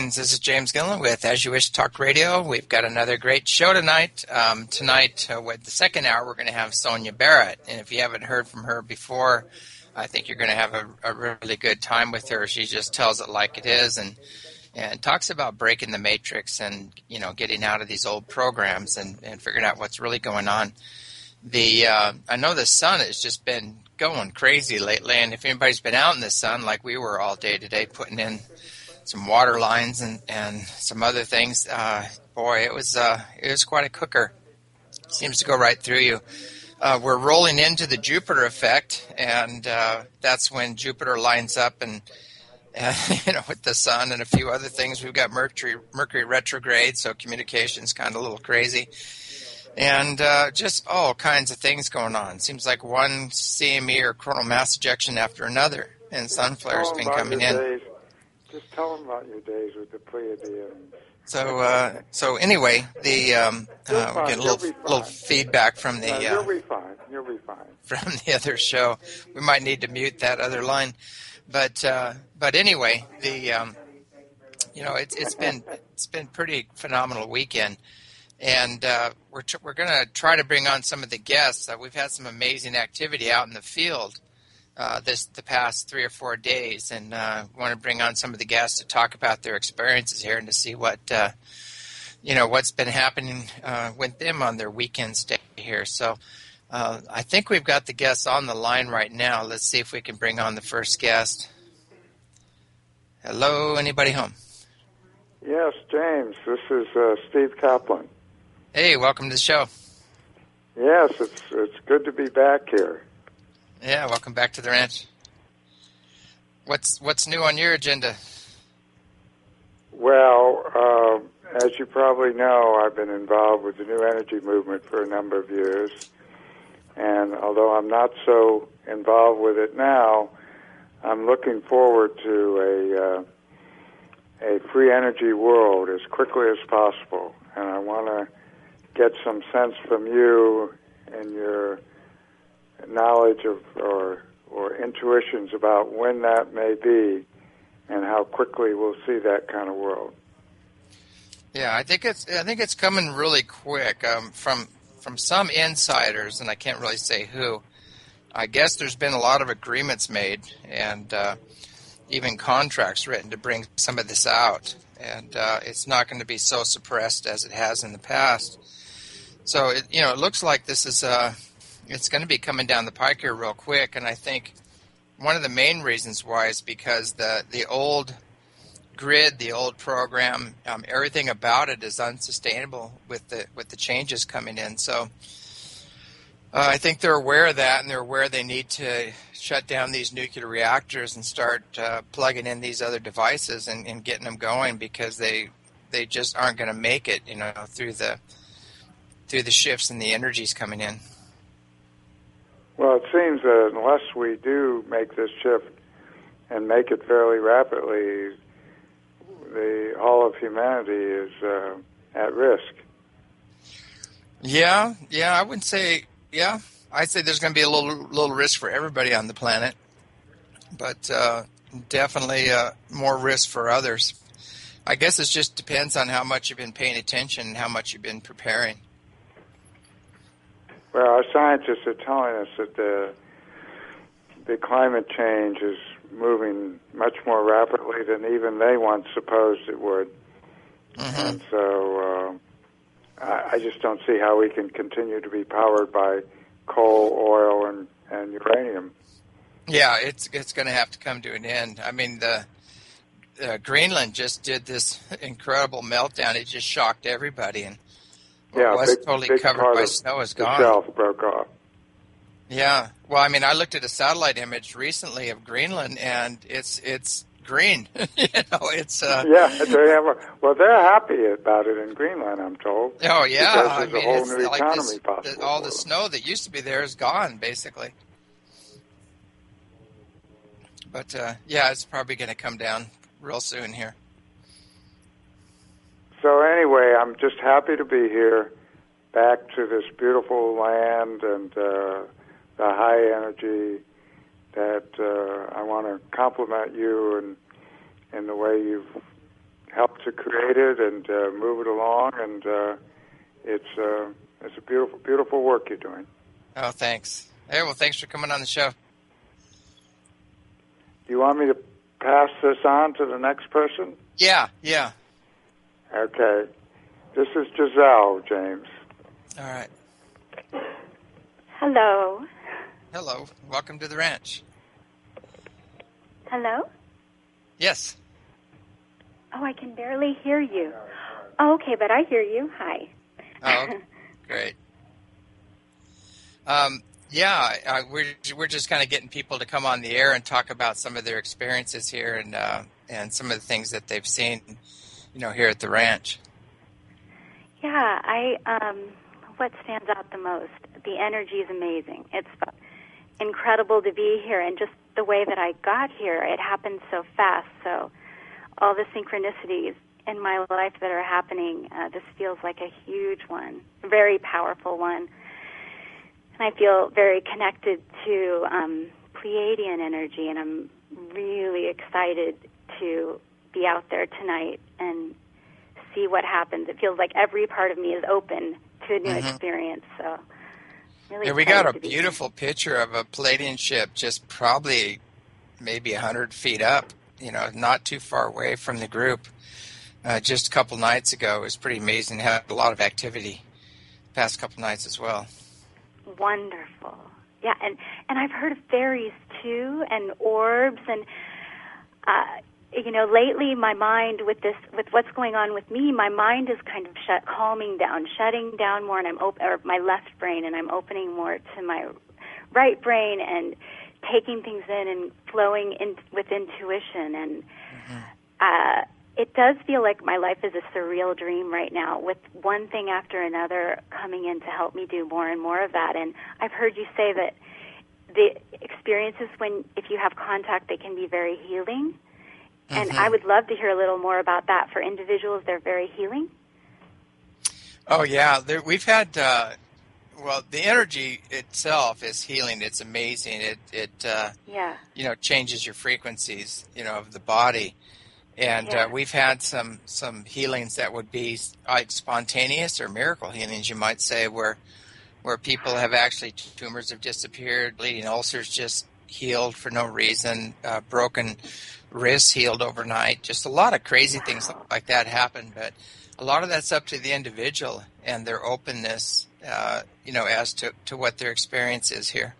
Greetings. This is James Gillen with As You Wish Talk Radio. We've got another great show tonight. With the second hour, we're going to have Sonia Barrett. And if you haven't heard from her before, I think you're going to have a really good time with her. She just tells it like it is and talks about breaking the matrix and, getting out of these old programs and figuring out what's really going on. I know the sun has just been going crazy lately, and if anybody's been out in the sun like we were all day today, putting in some water lines and some other things, it was quite a cooker. Seems to go right through you. We're rolling into the Jupiter effect, and that's when Jupiter lines up and with the sun and a few other things. We've got Mercury retrograde, so communication's kind of a little crazy. And just all kinds of things going on. Seems like one CME or coronal mass ejection after another, and sun flares been coming in. Days. Just tell them about your days with the Pleiadians. So anyway, we get a little feedback from the. You'll be fine. You'll be fine. From the other show, we might need to mute that other line, but anyway, it's been pretty phenomenal weekend. And we're going to try to bring on some of the guests. We've had some amazing activity out in the field the past 3 or 4 days, and want to bring on some of the guests to talk about their experiences here and to see what's been happening with them on their weekend stay here. So I think we've got the guests on the line right now. Let's see if we can bring on the first guest. Hello, anybody home? Yes, James. This is Steve Kaplan. Hey, welcome to the show. Yes, it's good to be back here. Yeah, welcome back to the ranch. What's new on your agenda? Well, as you probably know, I've been involved with the New Energy movement for a number of years, and although I'm not so involved with it now, I'm looking forward to a free energy world as quickly as possible, and I want to get some sense from you and your knowledge of or intuitions about when that may be and how quickly we'll see that kind of world. Yeah, I think it's coming really quick. From some insiders, and I can't really say who, I guess there's been a lot of agreements made and even contracts written to bring some of this out, and it's not going to be so suppressed as it has in the past. So it looks like this is it's going to be coming down the pike here real quick, and I think one of the main reasons why is because the old grid, the old program, everything about it is unsustainable with the changes coming in. So I think they're aware of that, and they're aware they need to shut down these nuclear reactors and start plugging in these other devices and getting them going, because they just aren't going to make it, through the shifts in the energies coming in. Well, it seems that unless we do make this shift and make it fairly rapidly, all of humanity is at risk. Yeah, I wouldn't say. Yeah, I'd say there's going to be a little risk for everybody on the planet, but definitely more risk for others. I guess it just depends on how much you've been paying attention and how much you've been preparing. Well, our scientists are telling us that the climate change is moving much more rapidly than even they once supposed it would. Mm-hmm. And so I just don't see how we can continue to be powered by coal, oil, and uranium. Yeah, it's going to have to come to an end. I mean, Greenland just did this incredible meltdown. It just shocked everybody, and what was totally covered by snow is gone. The shelf broke off. Yeah. Well, I mean, I looked at a satellite image recently of Greenland, and it's green. It's yeah. They're happy about it in Greenland, I'm told. Oh yeah, because there's a whole new economy possible. All the snow that used to be there is gone, basically. But it's probably going to come down real soon here. So anyway, I'm just happy to be here, back to this beautiful land and the high energy that I want to compliment you and the way you've help to create it and move it along, and it's a beautiful, beautiful work you're doing. Oh, thanks. Hey, well, thanks for coming on the show. Do you want me to pass this on to the next person? Yeah. Okay. This is Giselle, James. All right. Hello. Hello. Welcome to the ranch. Hello? Yes. Oh, I can barely hear you. Oh, okay, but I hear you. Hi. Oh, great. We're just kind of getting people to come on the air and talk about some of their experiences here and some of the things that they've seen, here at the ranch. Yeah, what stands out the most? The energy is amazing. It's incredible to be here, and just the way that I got here, it happened so fast. So all the synchronicities in my life that are happening, this feels like a huge one, a very powerful one. And I feel very connected to Pleiadian energy, and I'm really excited to be out there tonight and see what happens. It feels like every part of me is open to a new experience. So, really. Yeah, we got a beautiful picture of a Pleiadian ship, just probably maybe 100 feet up. Not too far away from the group. Just a couple nights ago, it was pretty amazing. Had a lot of activity past couple nights as well. Wonderful. Yeah, and I've heard of fairies too, and orbs, and lately my mind with what's going on with me, my mind is kind of calming down, shutting down more, and I'm or my left brain, and I'm opening more to my right brain and taking things in and flowing in with intuition, and it does feel like my life is a surreal dream right now, with one thing after another coming in to help me do more and more of that. And I've heard you say that the experiences, if you have contact, they can be very healing. And I would love to hear a little more about that. For individuals, they're very healing. Oh, yeah. We've had, the energy itself is healing. It's amazing. It changes your frequencies, of the body. And we've had some healings that would be like spontaneous or miracle healings, you might say, where people have actually, tumors have disappeared, bleeding ulcers just healed for no reason, broken wrists healed overnight. Just a lot of crazy things like that happen. But a lot of that's up to the individual and their openness, as to what their experience is here.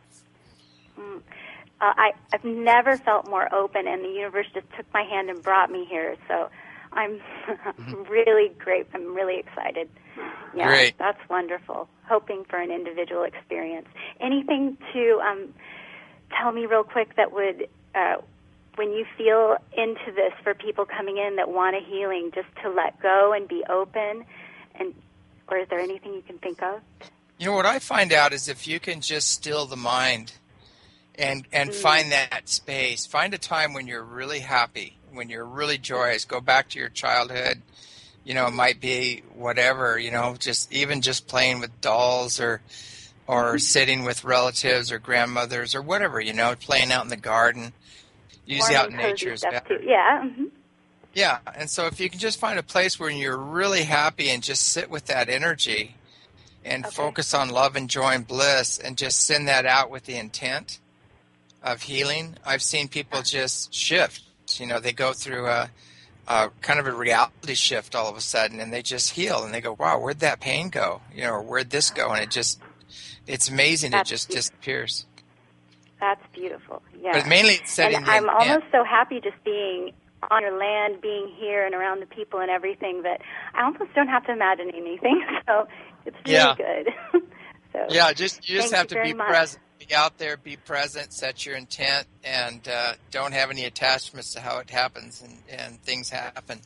I've never felt more open, and the universe just took my hand and brought me here. So I'm really great. I'm really excited. Yeah, great. That's wonderful. Hoping for an individual experience. Anything to tell me real quick that would, when you feel into this, for people coming in that want a healing, just to let go and be open, or is there anything you can think of? What I find out is if you can just still the mind and find that space. Find a time when you're really happy, when you're really joyous. Go back to your childhood. It might be whatever, just playing with dolls or sitting with relatives or grandmothers or whatever, playing out in the garden. Usually out in nature is better. Too. Yeah. Yeah, and so if you can just find a place where you're really happy and just sit with that energy and focus on love and joy and bliss and just send that out with the intent of healing. I've seen people just shift. They go through a kind of a reality shift all of a sudden, and they just heal, and they go, wow, where'd that pain go? Or where'd this go? And it's amazing. It just disappears. That's beautiful. Yeah. But mainly it's setting and I'm almost so happy just being on your land, being here and around the people and everything, that I almost don't have to imagine anything. So it's really good. So yeah, you just have to be present. Be out there, be present, set your intent, and don't have any attachments to how it happens, and things happen.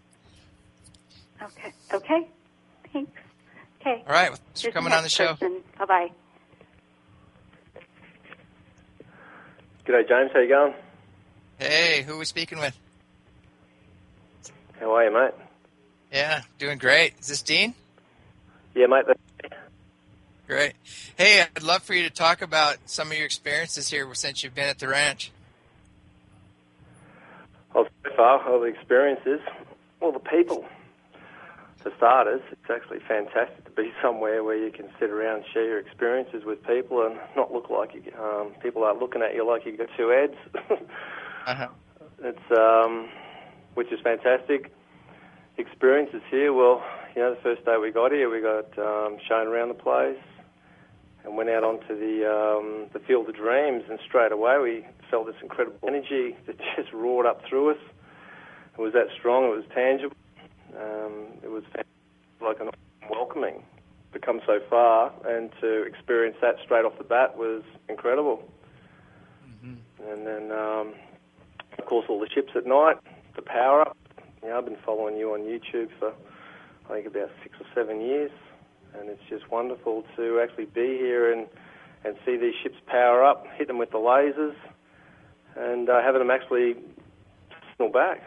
Okay. Thanks. Okay. All right. Well, thanks for coming on the show. Bye-bye. G'day, James. How you going? Hey, who are we speaking with? How are you, mate? Yeah, doing great. Is this Dean? Yeah, mate. Great. Hey, I'd love for you to talk about some of your experiences here since you've been at the ranch. Well, so far, all the experiences, Well, the people. For starters, it's actually fantastic to be somewhere where you can sit around and share your experiences with people and not look like you, people are looking at you like you've got two heads. It's which is fantastic. Experiences here, well, the first day we got here, we got shown around the place and went out onto the Field of Dreams, and straight away we felt this incredible energy that just roared up through us. It was that strong, it was tangible. It was like an welcoming to come so far, and to experience that straight off the bat was incredible. Mm-hmm. And then, of course, all the ships at night, the power up. I've been following you on YouTube for, I think, about 6 or 7 years, and it's just wonderful to actually be here and see these ships power up, hit them with the lasers, and having them actually signal back.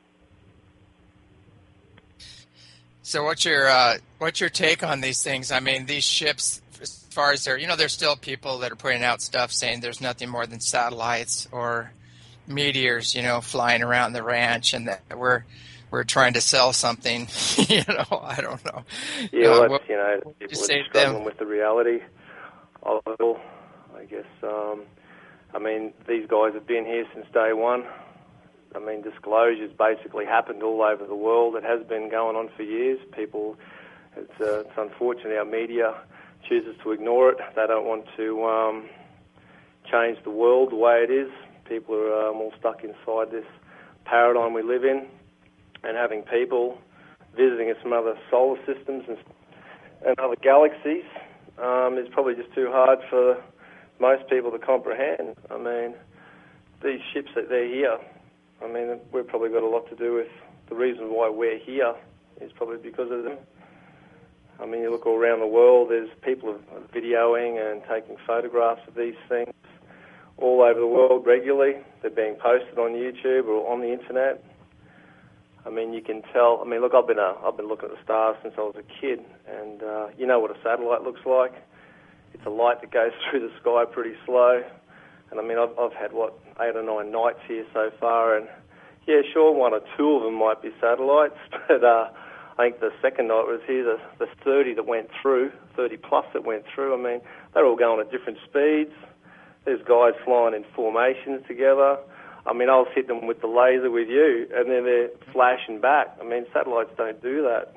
So what's your take on these things? I mean, these ships, as far as there's still people that are putting out stuff saying there's nothing more than satellites or meteors, flying around the ranch, and that we're trying to sell something. I don't know. Yeah, people are struggling with the reality of it all, I guess. I mean, these guys have been here since day one. I mean, disclosure's basically happened all over the world. It has been going on for years. It's unfortunate our media chooses to ignore it. They don't want to change the world the way it is. People are all stuck inside this paradigm we live in, and having people visiting us from other solar systems and other galaxies is probably just too hard for most people to comprehend. I mean, these ships that they're here, I mean, we've probably got a lot to do with the reason why we're here is probably because of them. I mean, you look all around the world, there's people videoing and taking photographs of these things all over the world regularly. They're being posted on YouTube or on the internet. I mean, you can tell. I mean, look, I've been looking at the stars since I was a kid, and you know what a satellite looks like. It's a light that goes through the sky pretty slow. And I mean, I've had 8 or 9 nights here so far, and yeah, sure, 1 or 2 of them might be satellites, but I think the second night was here, the 30 that went through, 30 plus that went through. I mean, they're all going at different speeds. There's guys flying in formations together. I mean, I was hitting them with the laser with you, and then they're flashing back. I mean, satellites don't do that.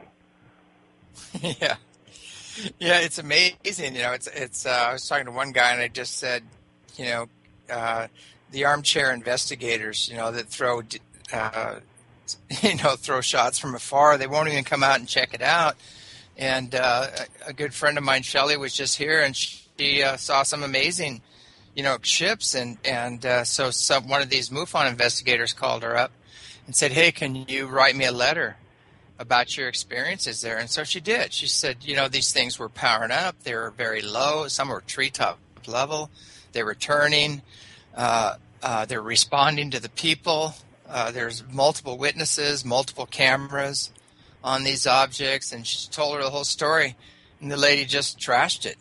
Yeah, it's amazing. It's. I was talking to one guy, and I just said, the armchair investigators, that throw, throw shots from afar. They won't even come out and check it out. And a good friend of mine, Shelley, was just here, and she saw some amazing, ships. And so one of these MUFON investigators called her up and said, "Hey, can you write me a letter about your experiences there?" And so she did. She said, these things were powering up. They were very low. Some were treetop level. They were turning. They're responding to the people. There's multiple witnesses, multiple cameras on these objects, and she told her the whole story, and the lady just trashed it.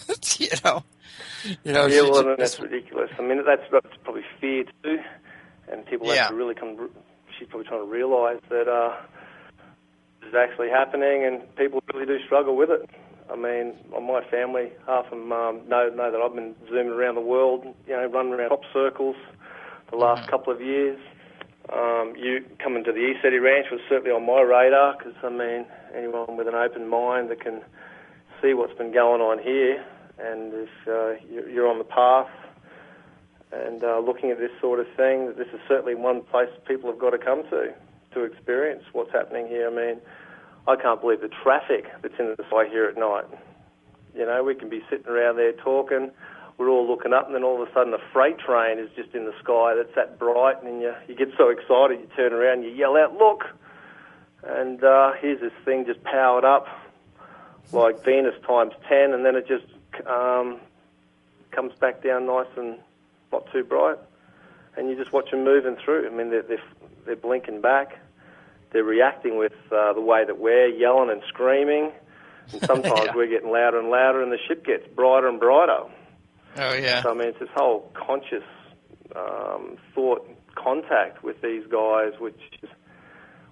Yeah, well, that's ridiculous. I mean, that's probably fear too, and people have to really come. She's probably trying to realise that this is actually happening, and people really do struggle with it. I mean, my family, half of them know that I've been zooming around the world, running around crop circles the last couple of years. You coming to the ECETI Ranch was certainly on my radar because, I mean, anyone with an open mind that can see what's been going on here, and if you're on the path and looking at this sort of thing, this is certainly one place people have got to come to experience what's happening here. I mean, I can't believe the traffic that's in the sky here at night. We can be sitting around there talking, we're all looking up, and then all of a sudden a freight train is just in the sky that's that bright, and you get so excited, you turn around, you yell out, "Look!" And here's this thing just powered up like Venus times 10, and then it just comes back down nice and not too bright. And you just watch them moving through. I mean, they're blinking back. They're reacting with the way that we're yelling and screaming. And sometimes we're getting louder and louder, and the ship gets brighter and brighter. Oh, yeah. So, I mean, it's this whole conscious thought contact with these guys, which is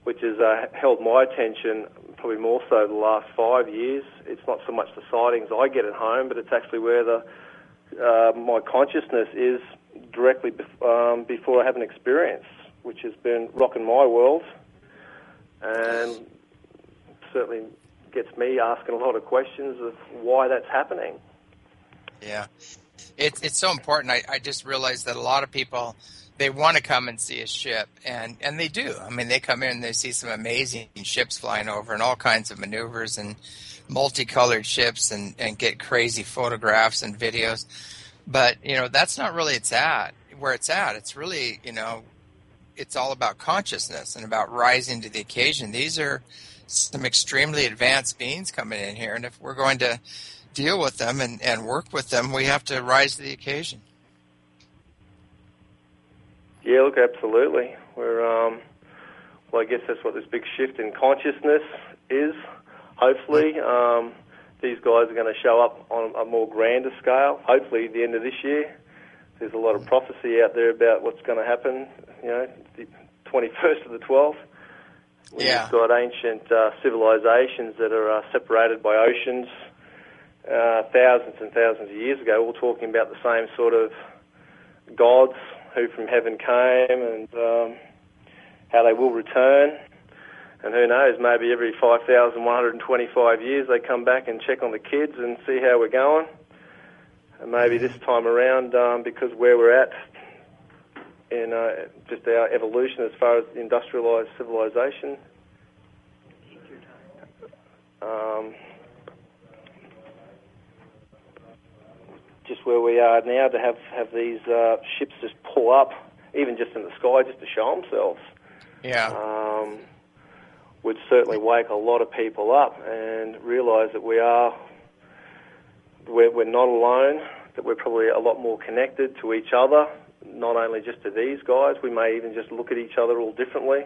which has held my attention probably more so the last 5 years. It's not so much the sightings I get at home, but it's actually where my consciousness is directly before I have an experience, which has been rocking my world, and certainly gets me asking a lot of questions of why that's happening. Yeah, it's so important. I just realized that a lot of people, they want to come and see a ship, and they do. I mean, they come in and they see some amazing ships flying over and all kinds of maneuvers and multicolored ships and get crazy photographs and videos. But, that's not really where it's at. It's really, it's all about consciousness and about rising to the occasion. These are some extremely advanced beings coming in here, and if we're going to deal with them and work with them, we have to rise to the occasion. Yeah, look, absolutely. Well, I guess that's what this big shift in consciousness is. Hopefully, these guys are going to show up on a more grander scale, hopefully at the end of this year. There's a lot of prophecy out there about what's going to happen, the 21st of the 12th. We've got ancient civilizations that are separated by oceans thousands and thousands of years ago, all talking about the same sort of gods who from heaven came and how they will return. And who knows, maybe every 5,125 years they come back and check on the kids and see how we're going. And maybe this time around, because where we're at in just our evolution as far as industrialised civilization, just where we are now, to have these ships just pull up, even just in the sky, just to show themselves. Yeah. Would certainly wake a lot of people up and realise that we're not alone, that we're probably a lot more connected to each other, not only just to these guys. We may even just look at each other all differently.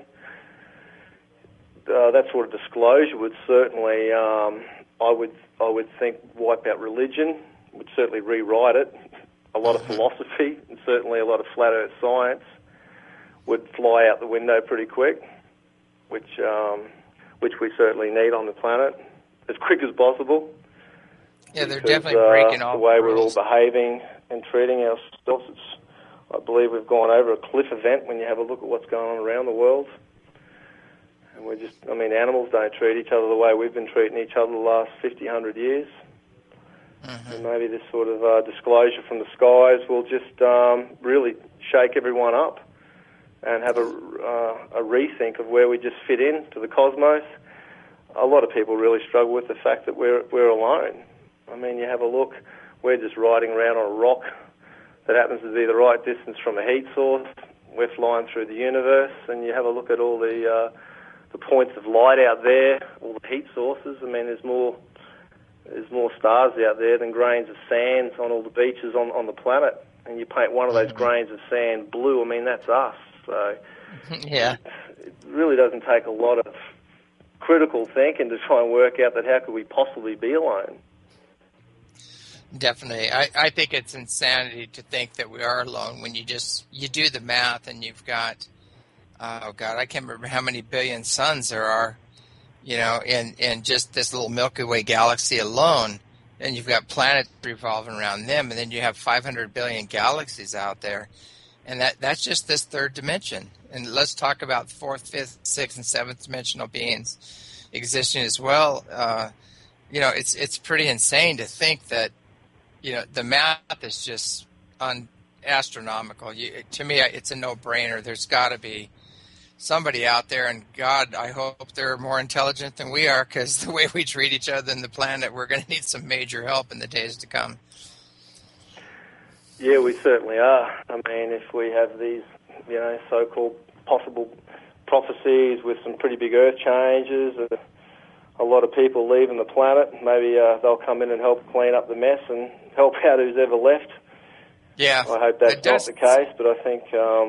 That sort of disclosure would certainly, I would think, wipe out religion, would certainly rewrite it. A lot of philosophy and certainly a lot of flat earth science would fly out the window pretty quick, which we certainly need on the planet as quick as possible. Yeah, they're definitely breaking all the way rules. We're all behaving and treating ourselves. I believe we've gone over a cliff event when you have a look at what's going on around the world. And animals don't treat each other the way we've been treating each other the last 50, 100 years. Mm-hmm. And maybe this sort of disclosure from the skies will just really shake everyone up and have a rethink of where we just fit in to the cosmos. A lot of people really struggle with the fact that we're alone. I mean, you have a look, we're just riding around on a rock that happens to be the right distance from a heat source. We're flying through the universe, and you have a look at all the points of light out there, all the heat sources. I mean, there's more stars out there than grains of sand on all the beaches on the planet. And you paint one of those grains of sand blue, I mean, that's us. So yeah, it really doesn't take a lot of critical thinking to try and work out that how could we possibly be alone. Definitely. I think it's insanity to think that we are alone when you do the math and you've got, oh God, I can't remember how many billion suns there are, in just this little Milky Way galaxy alone. And you've got planets revolving around them, and then you have 500 billion galaxies out there. And that's just this third dimension. And let's talk about fourth, fifth, sixth, and seventh dimensional beings existing as well. It's pretty insane to think that, the math is just astronomical. To me, it's a no-brainer. There's got to be somebody out there, and God, I hope they're more intelligent than we are, because the way we treat each other and the planet, we're going to need some major help in the days to come. Yeah, we certainly are. I mean, if we have these, so-called possible prophecies with some pretty big earth changes, a lot of people leaving the planet, maybe they'll come in and help clean up the mess and help out who's ever left. Yeah. I hope that's not the case, but I think,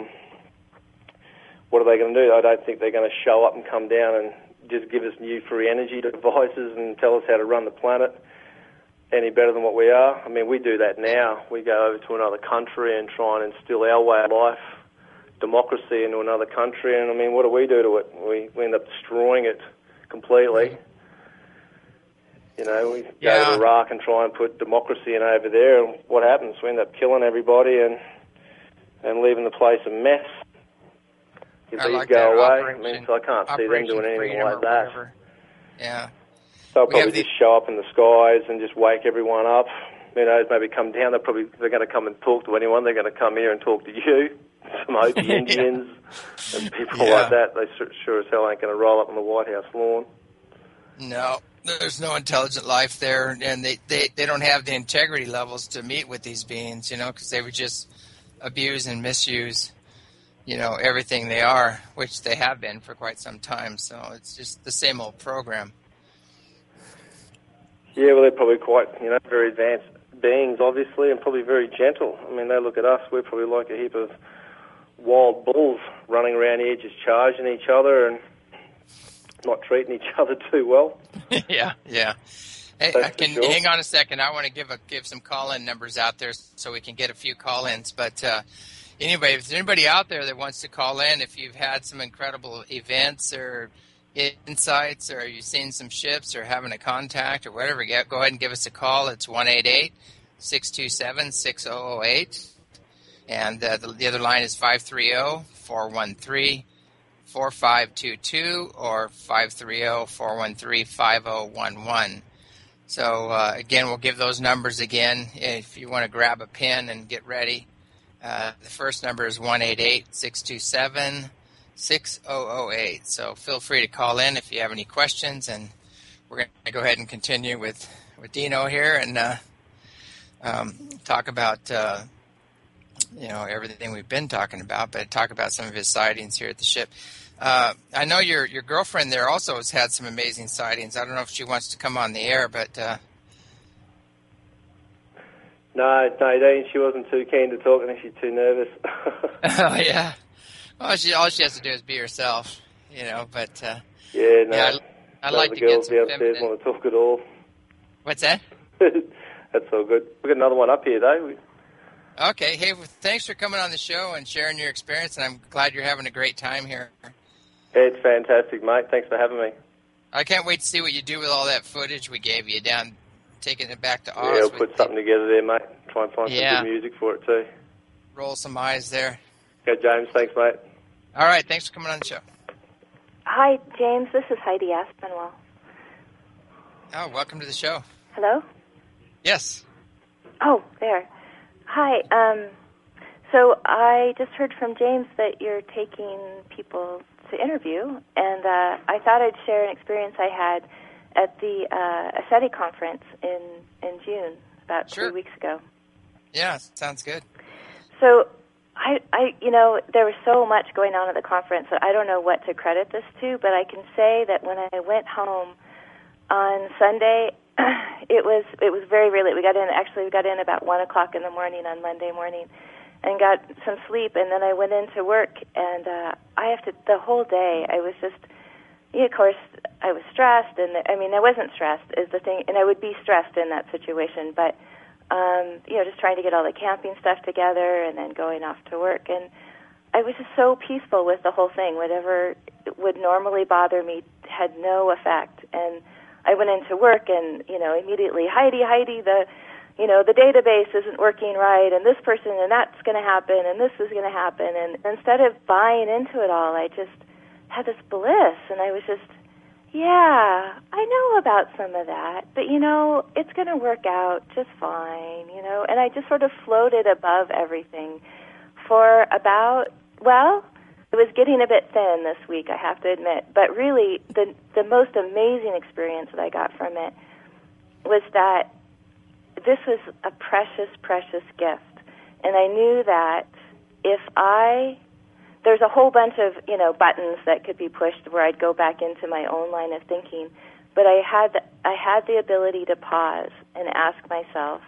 what are they going to do? I don't think they're going to show up and come down and just give us new free energy devices and tell us how to run the planet any better than what we are. I mean, we do that now. We go over to another country and try and instill our way of life democracy into another country, and I mean, what do we do to it? We end up destroying it completely. You know, we go to Iraq and try and put democracy in over there, and what happens? We end up killing everybody and leaving the place a mess. If these go away, I mean, so I can't see them doing anything like that. Whatever. Yeah. They'll probably just show up in the skies and just wake everyone up. Who knows, maybe come down. They're going to come and talk to anyone. They're going to come here and talk to you. Some Hopi Indians and people like that. They sure as hell ain't going to roll up on the White House lawn. No, there's no intelligent life there, and they don't have the integrity levels to meet with these beings, you know, because they would just abuse and misuse, you know, everything they are, which they have been for quite some time. So it's just the same old program. Yeah, well, they're probably quite, you know, very advanced beings, obviously, and probably very gentle. I mean, they look at us, we're probably like a heap of wild bulls running around here just charging each other and not treating each other too well. Yeah. Hey, hang on a second. I want to give some call-in numbers out there so we can get a few call-ins. But anyway, if there's anybody out there that wants to call in, if you've had some incredible events or insights, or you've seen some ships or having a contact or whatever, go ahead and give us a call. It's 1-888-627-6008. And the other line is 530-413-4522 or 530-413-5011. So, again, we'll give those numbers again if you want to grab a pen and get ready. The first number is 1-888-627-6008. So feel free to call in if you have any questions, and we're going to go ahead and continue with Dino here and talk about you know, everything we've been talking about, but talk about some of his sightings here at the ship. I know your girlfriend there also has had some amazing sightings. I don't know if she wants to come on the air, but No, Dean, she wasn't too keen to talk, and she's too nervous. Oh, yeah. Well, all she has to do is be herself, you know, but I'd like to get some downstairs want to talk at all. What's that? That's all good. We've got another one up here, though. Okay. Hey, thanks for coming on the show and sharing your experience, and I'm glad you're having a great time here. Yeah, it's fantastic, mate. Thanks for having me. I can't wait to see what you do with all that footage we gave you down, taking it back to Oz. Yeah, we'll put something together there, mate. Try and find some good music for it, too. Roll some eyes there. Okay, James. Thanks, mate. All right. Thanks for coming on the show. Hi, James. This is Heidi Aspinwall. Oh, welcome to the show. Hello? Yes. Oh, there. Hi. So I just heard from James that you're taking people to interview, and I thought I'd share an experience I had at the ASETI conference in June, about 2 weeks ago. Yeah, sounds good. So I you know, there was so much going on at the conference that I don't know what to credit this to, but I can say that when I went home on Sunday, it was very, very late. We got in about 1:00 in the morning on Monday morning, and got some sleep. And then I went into work, and the whole day I was just, of course, I was stressed, and I mean, I wasn't stressed is the thing, and I would be stressed in that situation, but just trying to get all the camping stuff together and then going off to work, and I was just so peaceful with the whole thing. Whatever would normally bother me had no effect, and I went into work, and immediately, Heidi, the database isn't working right, and this person, and that's going to happen, and this is going to happen, and instead of buying into it all, I just had this bliss, and I was just, yeah, I know about some of that, but it's going to work out just fine, and I just sort of floated above everything for about, it was getting a bit thin this week, I have to admit, but really the most amazing experience that I got from it was that this was a precious, precious gift. And I knew that there's a whole bunch of, buttons that could be pushed where I'd go back into my own line of thinking, but I had the ability to pause and ask myself,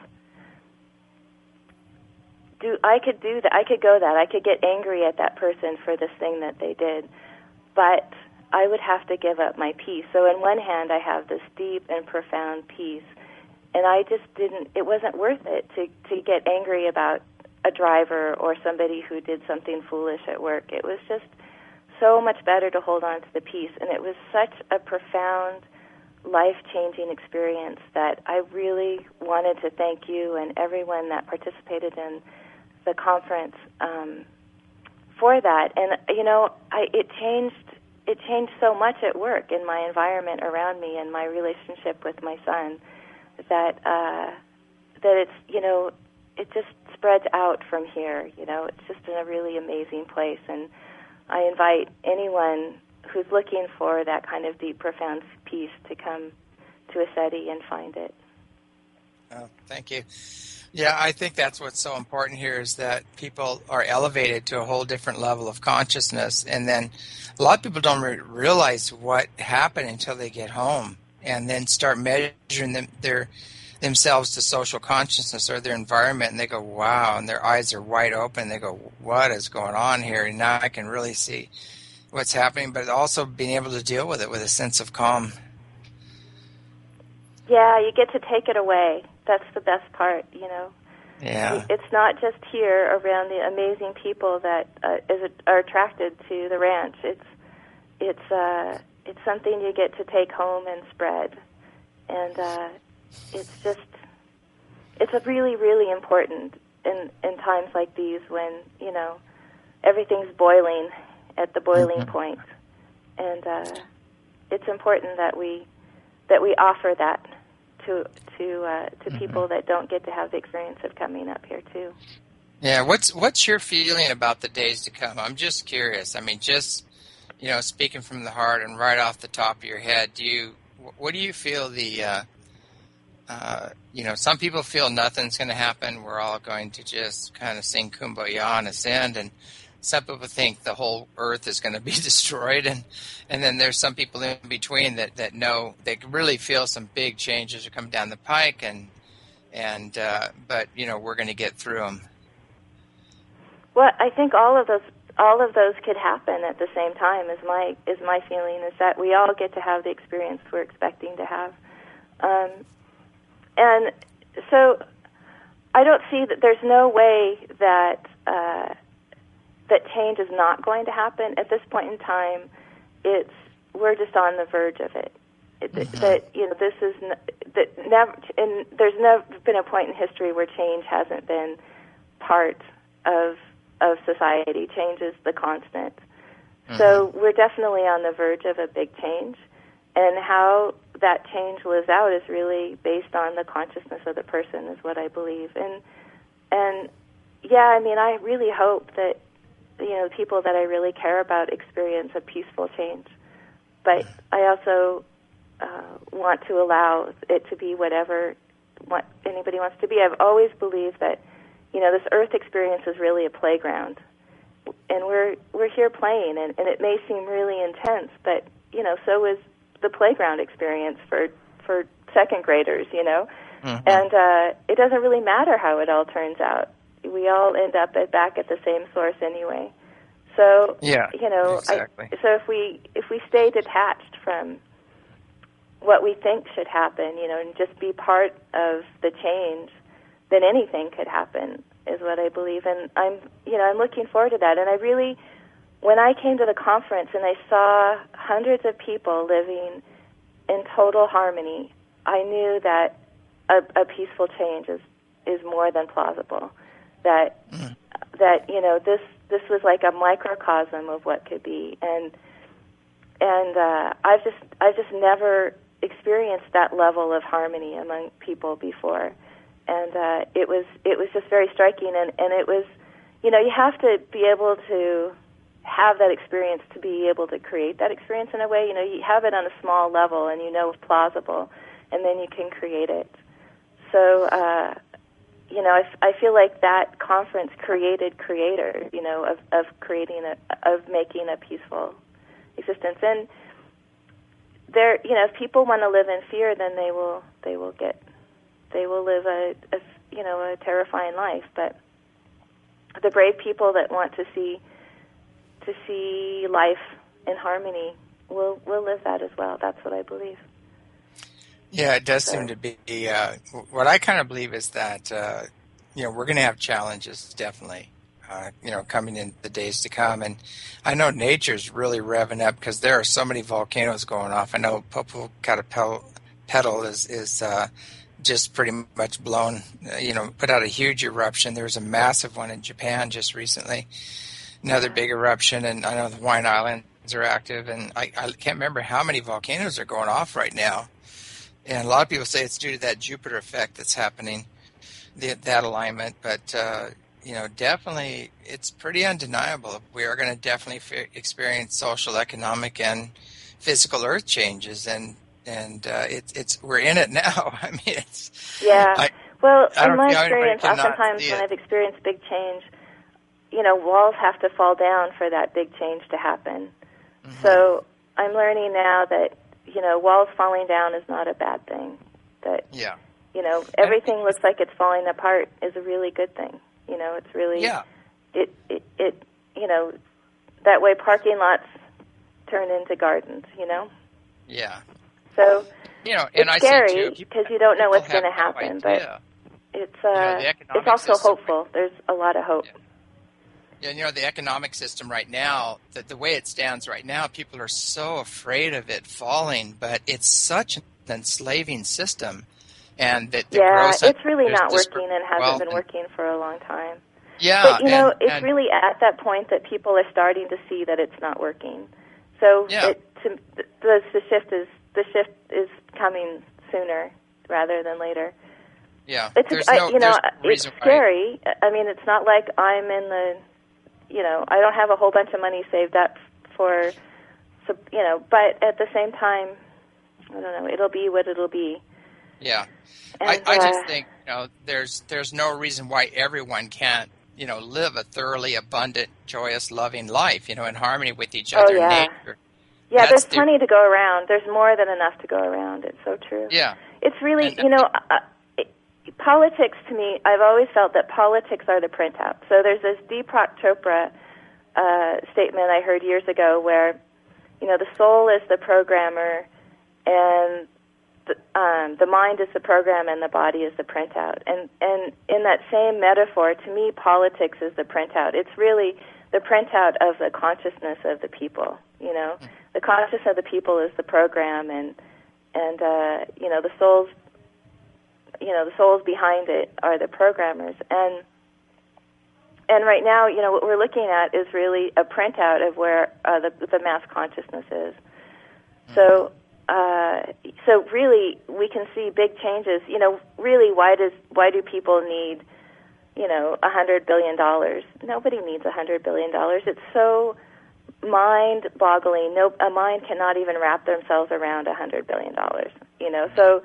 I could do that. I could go that. I could get angry at that person for this thing that they did, but I would have to give up my peace. So in one hand, I have this deep and profound peace, and I just didn't. It wasn't worth it to get angry about a driver or somebody who did something foolish at work. It was just so much better to hold on to the peace, and it was such a profound, life-changing experience that I really wanted to thank you and everyone that participated in the conference for that. And it changed so much at work, in my environment around me, and my relationship with my son, that it's it just spreads out from here. It's just in a really amazing place, and I invite anyone who's looking for that kind of deep, profound peace to come to ECETI and find it. Oh, thank you. Yeah, I think that's what's so important here, is that people are elevated to a whole different level of consciousness, and then a lot of people don't realize what happened until they get home and then start measuring themselves to social consciousness or their environment, and they go, wow, and their eyes are wide open. They go, what is going on here? And now I can really see what's happening, but also being able to deal with it with a sense of calm. Yeah, you get to take it away. That's the best part, Yeah. It's not just here around the amazing people that are attracted to the ranch. It's something you get to take home and spread, and it's really, really important in times like these when everything's boiling at the boiling point, and it's important that we offer that to people that don't get to have the experience of coming up here too. Yeah, what's your feeling about the days to come? I'm just curious. I mean, just speaking from the heart and right off the top of your head, what do you feel some people feel nothing's going to happen. We're all going to just kind of sing Kumbaya and ascend, and some people think the whole earth is going to be destroyed, and then there's some people in between that know they really feel some big changes are coming down the pike, but we're going to get through them. Well, I think all of those could happen at the same time. Is my feeling, is that we all get to have the experience we're expecting to have, and so I don't see that there's no way that change is not going to happen. At this point in time, we're just on the verge of it. There's never been a point in history where change hasn't been part of society. Change is the constant. So we're definitely on the verge of a big change, and how that change lives out is really based on the consciousness of the person, is what I believe. And yeah, I mean, I really hope that people that I really care about experience a peaceful change. But I also want to allow it to be what anybody wants to be. I've always believed that, this Earth experience is really a playground, and we're here playing, and it may seem really intense, but so is the playground experience for second graders, and it doesn't really matter how it all turns out. We all end up back at the same source anyway. So exactly. So if we stay detached from what we think should happen, and just be part of the change, then anything could happen, is what I believe. And I'm looking forward to that. And I really, when I came to the conference and I saw hundreds of people living in total harmony, I knew that a peaceful change is more than plausible. That this was like a microcosm of what could be, and I've just never experienced that level of harmony among people before, and it was just very striking, and it was, you have to be able to have that experience to be able to create that experience in a way. You have it on a small level, and it's plausible, and then you can create it. So. I feel like that conference created creators, of creating of making a peaceful existence. And there, if people want to live in fear, then they will live a terrifying life. But the brave people that want to see life in harmony will live that as well. That's what I believe. Yeah, it does seem to be. What I kind of believe is that we're going to have challenges definitely, coming in the days to come. And I know nature's really revving up because there are so many volcanoes going off. I know Popocatépetl is just pretty much blown, put out a huge eruption. There was a massive one in Japan just recently, another big eruption, and I know the Hawaiian Islands are active, and I can't remember how many volcanoes are going off right now. And a lot of people say it's due to that Jupiter effect that's happening, that alignment. But, definitely it's pretty undeniable. We are going to definitely experience social, economic, and physical earth changes. And we're in it now. I mean, it's... Yeah. In my experience, oftentimes when I've experienced big change, walls have to fall down for that big change to happen. Mm-hmm. So I'm learning now that, walls falling down is not a bad thing. That, everything looks like it's falling apart is a really good thing. It's really, that way parking lots turn into gardens, Yeah. So, and it's I scary because you don't know what's going to happen, but it's also hopeful. There's a lot of hope. Yeah, the economic system right now, the way it stands right now, people are so afraid of it falling, but it's such an enslaving system. And that it's really not working and hasn't been working for a long time. Yeah. But, it's really at that point that people are starting to see that it's not working. So the shift is coming sooner rather than later. Yeah. It's scary. I mean, it's not like I'm in the... I don't have a whole bunch of money saved up for, but at the same time, I don't know, it'll be what it'll be. Yeah. And, I just think, there's no reason why everyone can't, live a thoroughly abundant, joyous, loving life, in harmony with each other and nature. Yeah, there's plenty to go around. There's more than enough to go around. It's so true. Yeah. It's really, politics, to me, I've always felt that politics are the printout. So there's this Deepak Chopra statement I heard years ago where, the soul is the programmer and the mind is the program and the body is the printout. And in that same metaphor, to me, politics is the printout. It's really the printout of the consciousness of the people, The consciousness of the people is the program and the souls... the souls behind it are the programmers. And right now, what we're looking at is really a printout of where the mass consciousness is. So really, we can see big changes. Really, why do people need, $100 billion? Nobody needs $100 billion. It's so mind-boggling. A mind cannot even wrap themselves around $100 billion. So.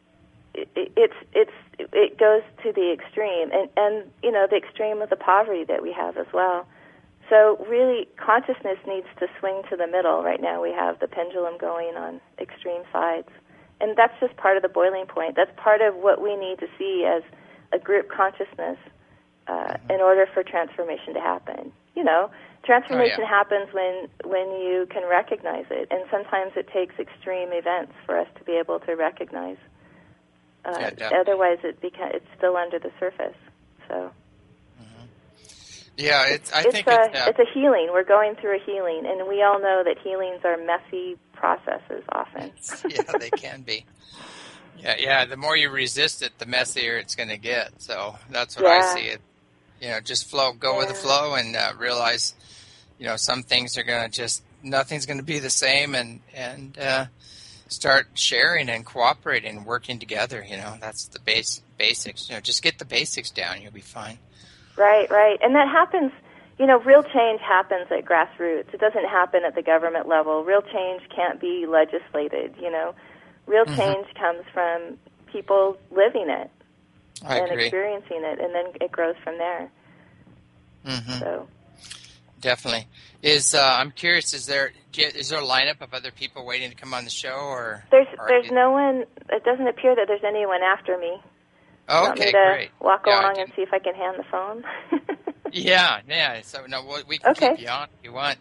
It goes to the extreme, and the extreme of the poverty that we have as well. So really, consciousness needs to swing to the middle. Right now, we have the pendulum going on extreme sides, and that's just part of the boiling point. That's part of what we need to see as a group consciousness in order for transformation to happen. Transformation happens when you can recognize it, and sometimes it takes extreme events for us to be able to recognize. Otherwise, it's still under the surface. So, yeah, it's a healing. We're going through a healing, and we all know that healings are messy processes often. Yeah, they can be. Yeah. The more you resist it, the messier it's going to get. So that's what I see it. Just go with the flow, and realize, some things are going to nothing's going to be the same, and start sharing and cooperating and working together. That's the basics. Just get the basics down. You'll be fine. Right. And that happens, real change happens at grassroots. It doesn't happen at the government level. Real change can't be legislated, Real change comes from people living it and experiencing it, and then it grows from there. Mm-hmm. So. Definitely. I'm curious, is there a lineup of other people waiting to come on the show, or there's no one? It doesn't appear that there's anyone after me. Oh, okay, great. Walk along and see if I can hand the phone. Yeah. So no, we can keep you on if you want.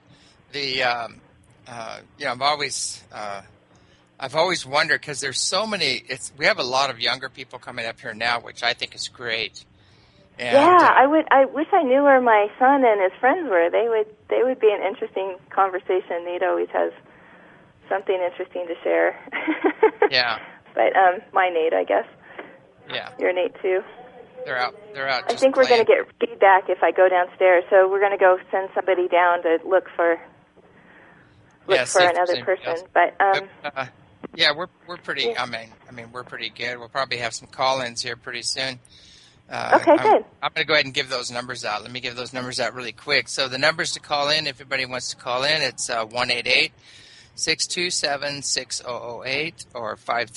I've always wondered because there's so many. We have a lot of younger people coming up here now, which I think is great. And, yeah, I wish I knew where my son and his friends were. They would be an interesting conversation. Nate always has something interesting to share. Yeah. But my Nate, I guess. Yeah. Your Nate too. They're out. I think we're going to get feedback if I go downstairs, so we're going to go send somebody down to look for another person. Else. But yeah, we're pretty. Yeah. I mean, we're pretty good. We'll probably have some call-ins here pretty soon. Okay, good. I'm going to go ahead and give those numbers out. Let me give those numbers out really quick. So the numbers to call in, if anybody wants to call in, it's 1-888-627-6008 or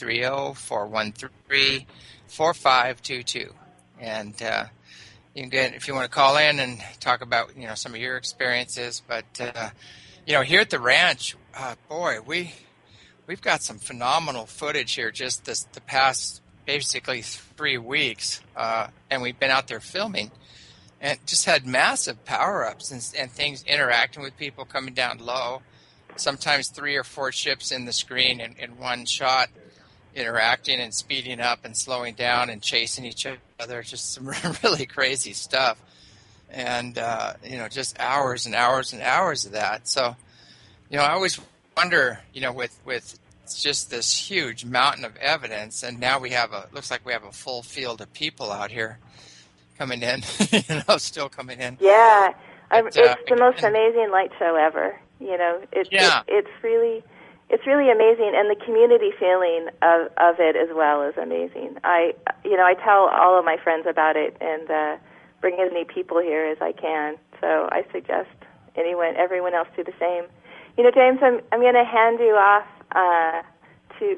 530-413-4522. And you can get, if you want to call in and talk about some of your experiences. But here at the ranch, boy, we've got some phenomenal footage here. Just the past basically 3 weeks, and we've been out there filming, and just had massive power-ups and things interacting with people coming down low. Sometimes 3 or 4 ships in the screen in one shot, interacting and speeding up and slowing down and chasing each other. Just some really crazy stuff, and just hours and hours and hours of that. So, I always wonder, with just this huge mountain of evidence, and now looks like we have a full field of people out here coming in, still coming in. Yeah, it's the most amazing light show ever. It's really amazing, and the community feeling of it as well is amazing. I tell all of my friends about it and bring as many people here as I can. So I suggest everyone else do the same. James, I'm going to hand you off to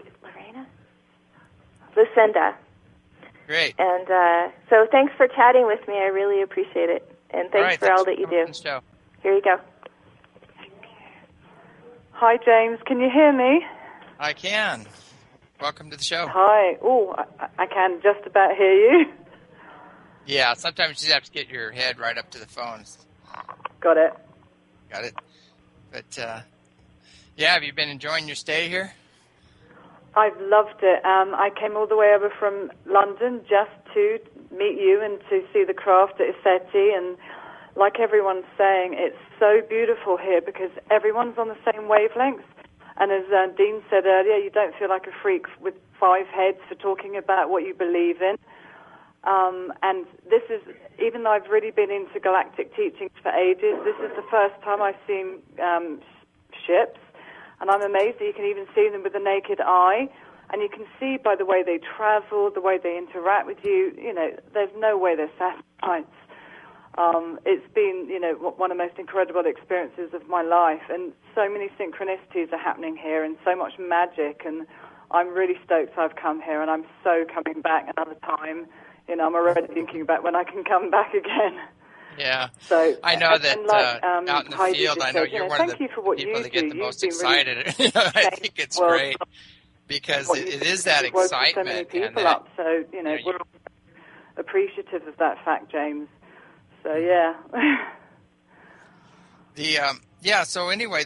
Lucinda. Great. And so thanks for chatting with me. I really appreciate it. And thanks for all that you do. Here you go. Hi, James. Can you hear me? I can. Welcome to the show. Hi. Oh, I can just about hear you. Yeah, sometimes you have to get your head right up to the phone. Got it. But, have you been enjoying your stay here? I've loved it. I came all the way over from London just to meet you and to see the craft at ISETI, and like everyone's saying, it's so beautiful here because everyone's on the same wavelength. And as Dean said earlier, you don't feel like a freak with 5 heads for talking about what you believe in. And this is, even though I've really been into galactic teachings for ages, this is the first time I've seen ships. And I'm amazed that you can even see them with the naked eye. And you can see by the way they travel, the way they interact with you, there's no way they're satellites. It's been, one of the most incredible experiences of my life. And so many synchronicities are happening here and so much magic. And I'm really stoked I've come here, and I'm so coming back another time. I'm already thinking about when I can come back again. Yeah. So I know that out in the field, I know you're one of the people that get the most excited. I think it's great because it is that excitement. So many people up, so we're appreciative of that fact, James. So yeah. So anyway,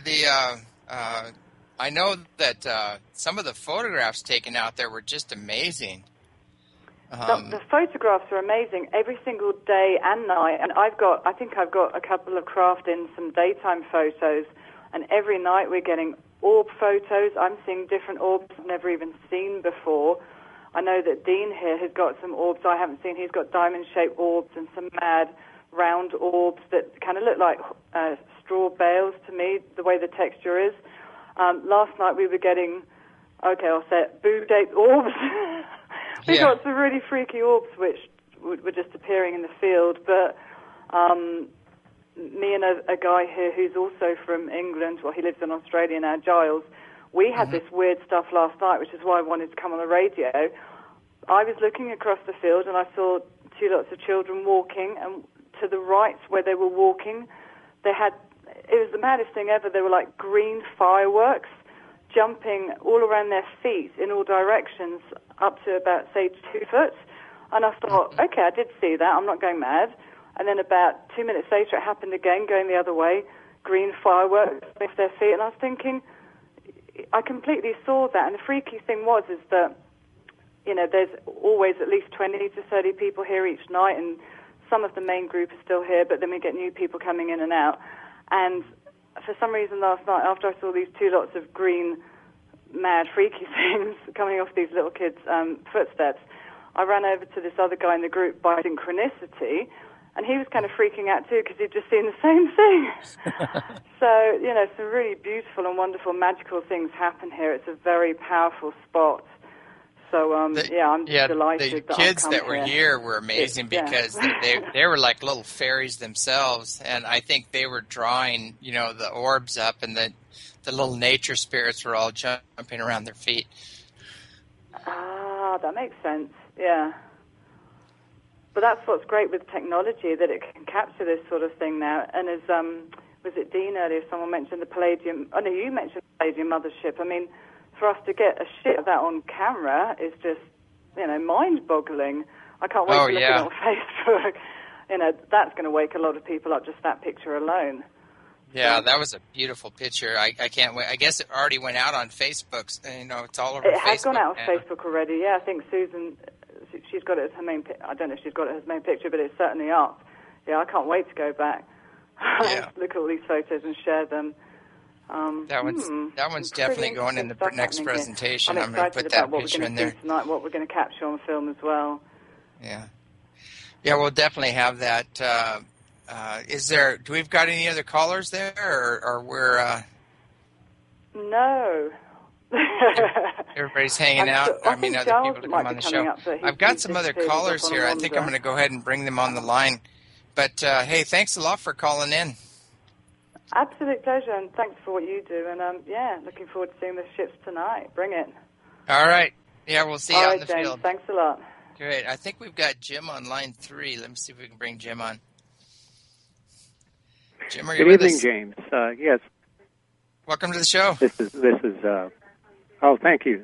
I know that some of the photographs taken out there were just amazing. The photographs are amazing every single day and night, and I think I've got a couple of craft in some daytime photos, and every night we're getting orb photos. I'm seeing different orbs I've never even seen before. I know that Dean here has got some orbs I haven't seen. He's got diamond-shaped orbs and some mad round orbs that kind of look like straw bales to me, the way the texture is. Last night we were getting, I'll say it, boob-shaped orbs. We got some really freaky orbs which were just appearing in the field, but me and a guy here who's also from England, he lives in Australia now, Giles, we had this weird stuff last night, which is why I wanted to come on the radio. I was looking across the field and I saw 2 lots of children walking, and to the right where they were walking, it was the maddest thing ever. They were like green fireworks jumping all around their feet in all directions up to about, say, 2 foot. And I thought, okay, I did see that. I'm not going mad. And then about 2 minutes later, it happened again, going the other way, green fireworks off their feet. And I was thinking, I completely saw that. And the freaky thing is that, there's always at least 20 to 30 people here each night, and some of the main group are still here, but then we get new people coming in and out. And for some reason last night, after I saw these two lots of green, mad, freaky things coming off these little kids' footsteps, I ran over to this other guy in the group by synchronicity, and he was kind of freaking out too because he'd just seen the same thing. So, some really beautiful and wonderful magical things happen here. It's a very powerful spot. So, I'm delighted. The kids that were here were amazing because they were like little fairies themselves, and I think they were drawing, the orbs up, and the little nature spirits were all jumping around their feet. Ah, that makes sense. Yeah. But that's what's great with technology, that it can capture this sort of thing now. And as, was it Dean earlier, someone mentioned the Palladium, you mentioned the Palladium mothership. I mean, for us to get a ship of that on camera is just, mind-boggling. I can't wait to look at it on Facebook. That's going to wake a lot of people up, just that picture alone. Yeah, that was a beautiful picture. I can't wait. I guess it already went out on Facebook. It's all over Facebook. It has gone out on Facebook already, yeah. I think Susan, she's got it as her main picture. I don't know if she's got it as her main picture, but it's certainly up. Yeah, I can't wait to go back. Yeah. Look at all these photos and share them. That one's definitely going in the next presentation. I'm going to put that picture in there tonight. What we're going to capture on film as well. Yeah, we'll definitely have that. Do we've got any other callers there, or we're? No. Everybody's hanging out. I mean, other people to come on the show. I've got some other callers here. I think I'm going to go ahead and bring them on the line. But hey, thanks a lot for calling in. Absolute pleasure, and thanks for what you do. And looking forward to seeing the ships tonight. Bring it. All right. Yeah, we'll see you out in the James, field. Thanks a lot. Great. I think we've got Jim on line 3. Let me see if we can bring Jim on. Jim, are you with us? Good evening, James. Yes. Welcome to the show. This is. Oh, thank you.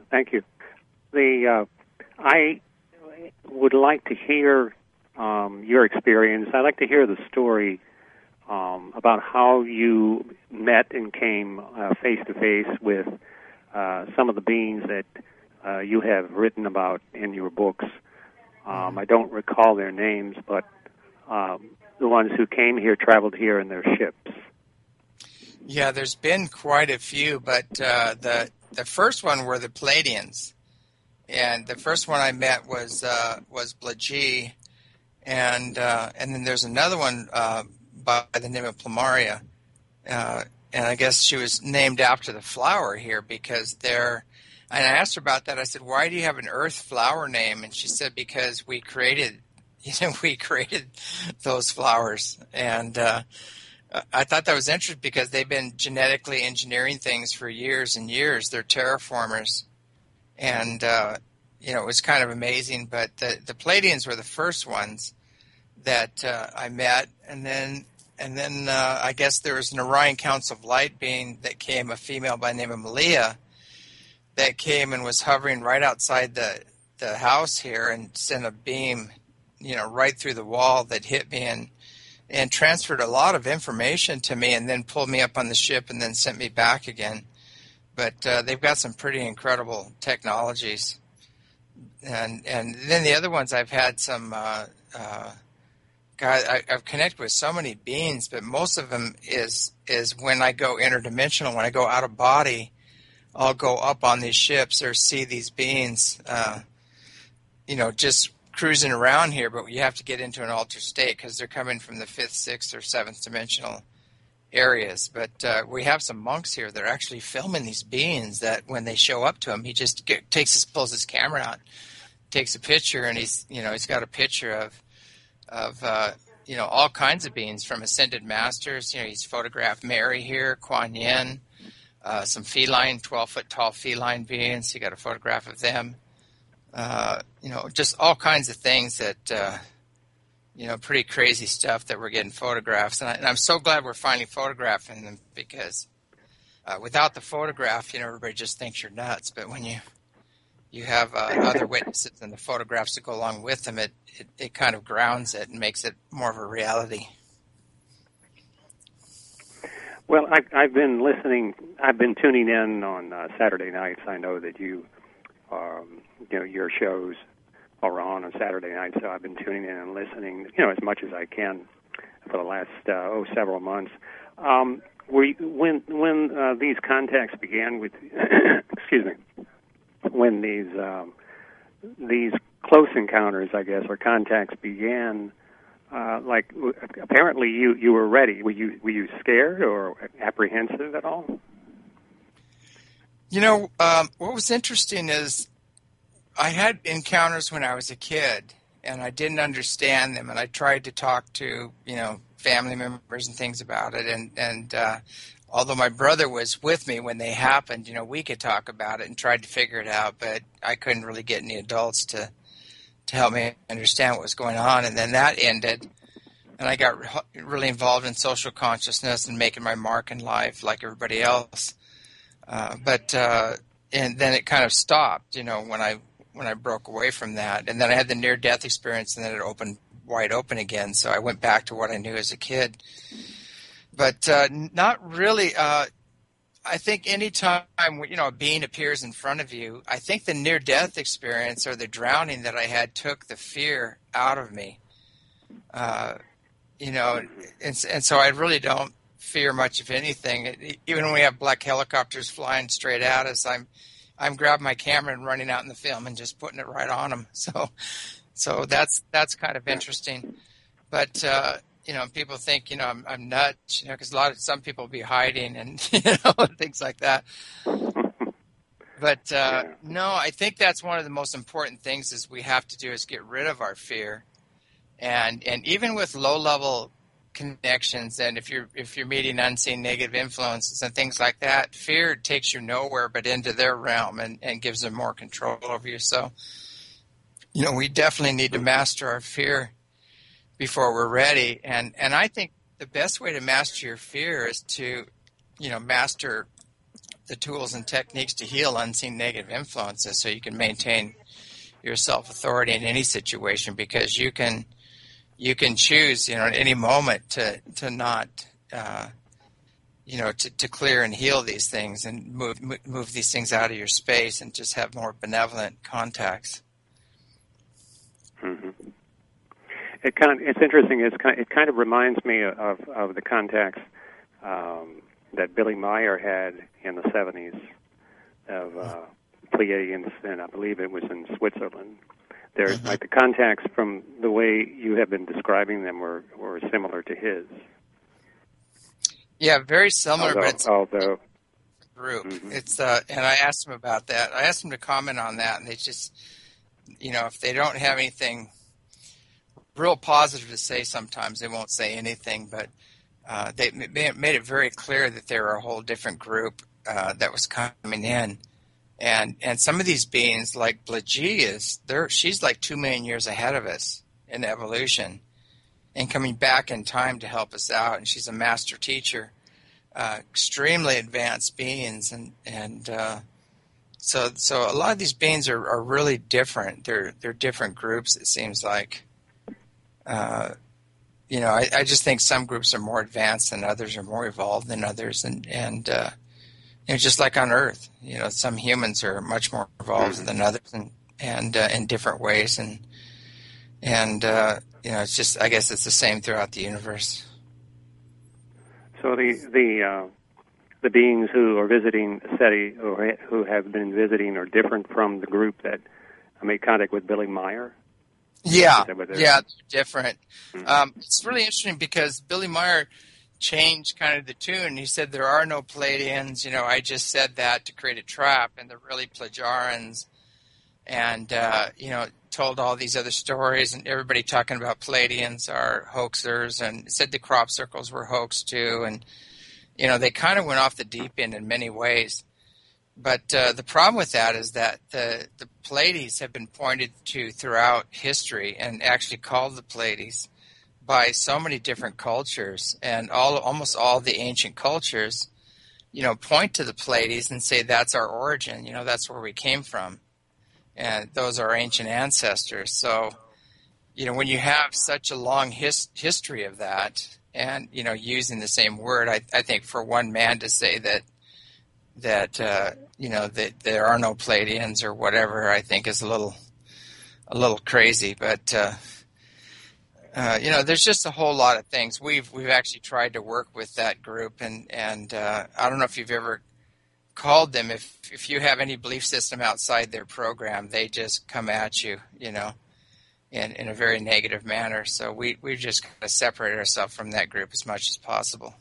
I would like to hear your experience. I'd like to hear the story about how you met and came face to face with some of the beings that you have written about in your books. I don't recall their names, but the ones who came here, traveled here in their ships. Yeah, there's been quite a few, but the first one were the Palladians, and the first one I met was Blajee, and then there's another one by the name of Plumaria, and I guess she was named after the flower here because they're. And I asked her about that. I said, "Why do you have an earth flower name?" And she said, "Because we created those flowers." And I thought that was interesting because they've been genetically engineering things for years and years. They're terraformers, and it was kind of amazing. But the Palladians were the first ones that I met, and then I guess there was an Orion Council of Light being that came, a female by the name of Malia, that came and was hovering right outside the house here and sent a beam, right through the wall that hit me and transferred a lot of information to me and then pulled me up on the ship and then sent me back again. But they've got some pretty incredible technologies. And then the other ones I've had some I've connected with so many beings, but most of them is when I go interdimensional, when I go out of body, I'll go up on these ships or see these beings, just cruising around here, but you have to get into an altered state because they're coming from the 5th, 6th, or 7th dimensional areas. But we have some monks here that are actually filming these beings that when they show up to him, he just pulls his camera out, takes a picture, and he's got a picture of all kinds of beings from ascended masters. He's photographed Mary here, Kuan Yin, some feline, 12-foot tall feline beings. He got a photograph of them. Just all kinds of things that, pretty crazy stuff that we're getting photographs. And I'm so glad we're finally photographing them because without the photograph, everybody just thinks you're nuts. But when you have other witnesses and the photographs that go along with them, it kind of grounds it and makes it more of a reality. Well, I've been listening. I've been tuning in on Saturday nights. I know that you, your shows or on Saturday night, so I've been tuning in and listening, as much as I can for the last several months. When these contacts began with, excuse me, when these close encounters, I guess, or contacts began, apparently you were ready. Were you scared or apprehensive at all? What was interesting is I had encounters when I was a kid, and I didn't understand them, and I tried to talk to, family members and things about it, and although my brother was with me when they happened, we could talk about it and tried to figure it out, but I couldn't really get any adults to help me understand what was going on, and then that ended, and I got really involved in social consciousness and making my mark in life like everybody else, and then it kind of stopped, when I broke away from that, and then I had the near-death experience, and then it opened wide open again, so I went back to what I knew as a kid. But not really. I think any time a being appears in front of you, I think the near-death experience or the drowning that I had took the fear out of me. And so I really don't fear much of anything. Even when we have black helicopters flying straight at us, I'm grabbing my camera and running out in the film and just putting it right on them. So that's kind of interesting. But people think I'm nuts, because some people be hiding and things like that. But no, I think that's one of the most important things is we have to do is get rid of our fear, and even with low level connections, and if you're meeting unseen negative influences and things like that, fear takes you nowhere but into their realm and gives them more control over you. So we definitely need to master our fear before we're ready, and I think the best way to master your fear is to master the tools and techniques to heal unseen negative influences, so you can maintain your self-authority in any situation, because you can choose, at any moment to not, to clear and heal these things and move these things out of your space and just have more benevolent contacts. Mm-hmm. It's interesting. It kind of reminds me of the contacts that Billy Meyer had in the 70s of Pleiadians, and I believe it was in Switzerland. There's like the contacts from the way you have been describing them were similar to his. Yeah, very similar, but it's although group. Mm-hmm. It's and I asked him about that. I asked him to comment on that, and they just, if they don't have anything real positive to say, sometimes they won't say anything. But they made it very clear that they were a whole different group that was coming in. And some of these beings, like Blajee, she's like 2 million years ahead of us in evolution and coming back in time to help us out. And she's a master teacher, extremely advanced beings. And so a lot of these beings are really different. They're different groups, it seems like. I just think some groups are more advanced than others, are more evolved than others. And just like on Earth, some humans are much more evolved than others, and in different ways, and it's just, I guess it's the same throughout the universe. So the beings who are visiting SETI or who have been visiting are different from the group that made contact with Billy Meyer. Yeah, different. Mm-hmm. It's really interesting because Billy Meyer changed kind of the tune. He said there are no Pleiadians. I just said that to create a trap, and they're really Plagiarians. And told all these other stories, and everybody talking about Pleiadians are hoaxers, and said the crop circles were hoax too. And they kind of went off the deep end in many ways. But the problem with that is that the Pleiades have been pointed to throughout history, and actually called the Pleiades by so many different cultures, and almost all the ancient cultures, point to the Pleiades and say that's our origin. That's where we came from, and those are our ancient ancestors. So, when you have such a long history of that, and using the same word, I think for one man to say that there are no Pleiadians or whatever, I think is a a little crazy, but there's just a whole lot of things. We've actually tried to work with that group, and I don't know if you've ever called them. If you have any belief system outside their program, they just come at you, in a very negative manner. So we've just kind of separated ourselves from that group as much as possible.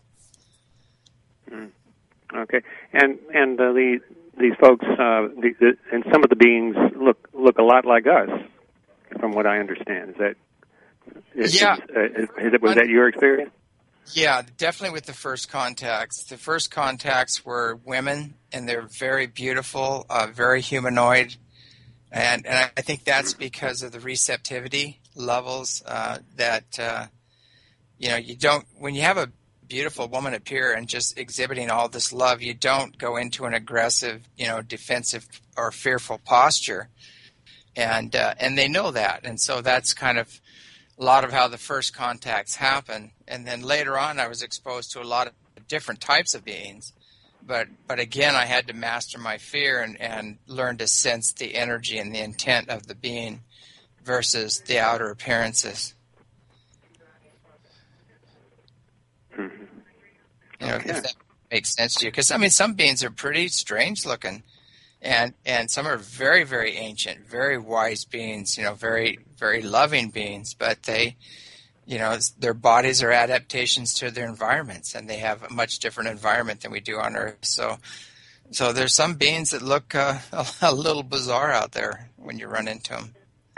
Okay, and these folks and some of the beings look a lot like us, from what I understand. Was that your experience? Yeah, definitely with the first contacts. The first contacts were women, and they're very beautiful, very humanoid, and I think that's because of the receptivity levels that you don't, when you have a beautiful woman appear and just exhibiting all this love, you don't go into an aggressive, defensive or fearful posture, and they know that, and so that's kind of a lot of how the first contacts happen. And then later on, I was exposed to a lot of different types of beings, but again, I had to master my fear and learn to sense the energy and the intent of the being versus the outer appearances. If that makes sense to you. Because, some beings are pretty strange looking, and some are very, very ancient, very wise beings, very, very loving beings, but they, their bodies are adaptations to their environments, and they have a much different environment than we do on Earth. So there's some beings that look a little bizarre out there when you run into them.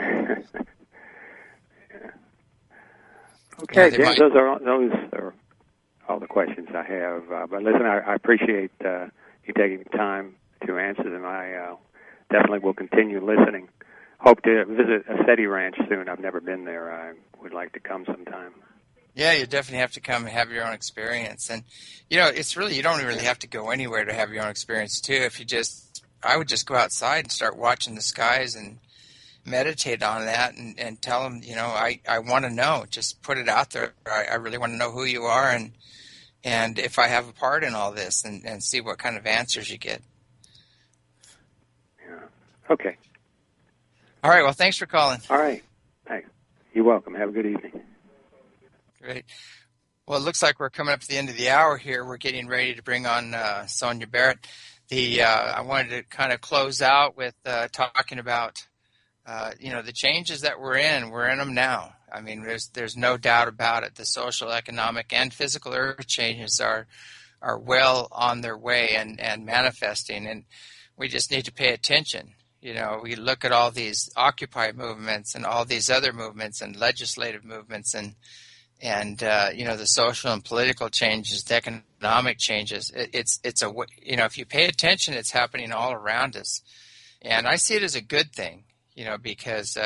Okay, James, those are all the questions I have. But listen, I appreciate you taking the time to answer them. I definitely will continue listening. Hope to visit a SETI ranch soon. I've never been there. I would like to come sometime. Yeah, you definitely have to come and have your own experience. And, it's really, you don't really have to go anywhere to have your own experience, too. I would just go outside and start watching the skies and meditate on that and tell them, I want to know. Just put it out there. I really want to know who you are and if I have a part in all this, and see what kind of answers you get. Yeah. Okay. All right. Well, thanks for calling. All right. Thanks. You're welcome. Have a good evening. Great. Well, it looks like we're coming up to the end of the hour here. We're getting ready to bring on Sonia Barrett. I wanted to kind of close out with talking about, the changes that we're in. We're in them now. There's no doubt about it. The social, economic, and physical earth changes are well on their way and manifesting, and we just need to pay attention. We look at all these Occupy movements and all these other movements and legislative movements and the social and political changes, the economic changes. If you pay attention, it's happening all around us, and I see it as a good thing. Because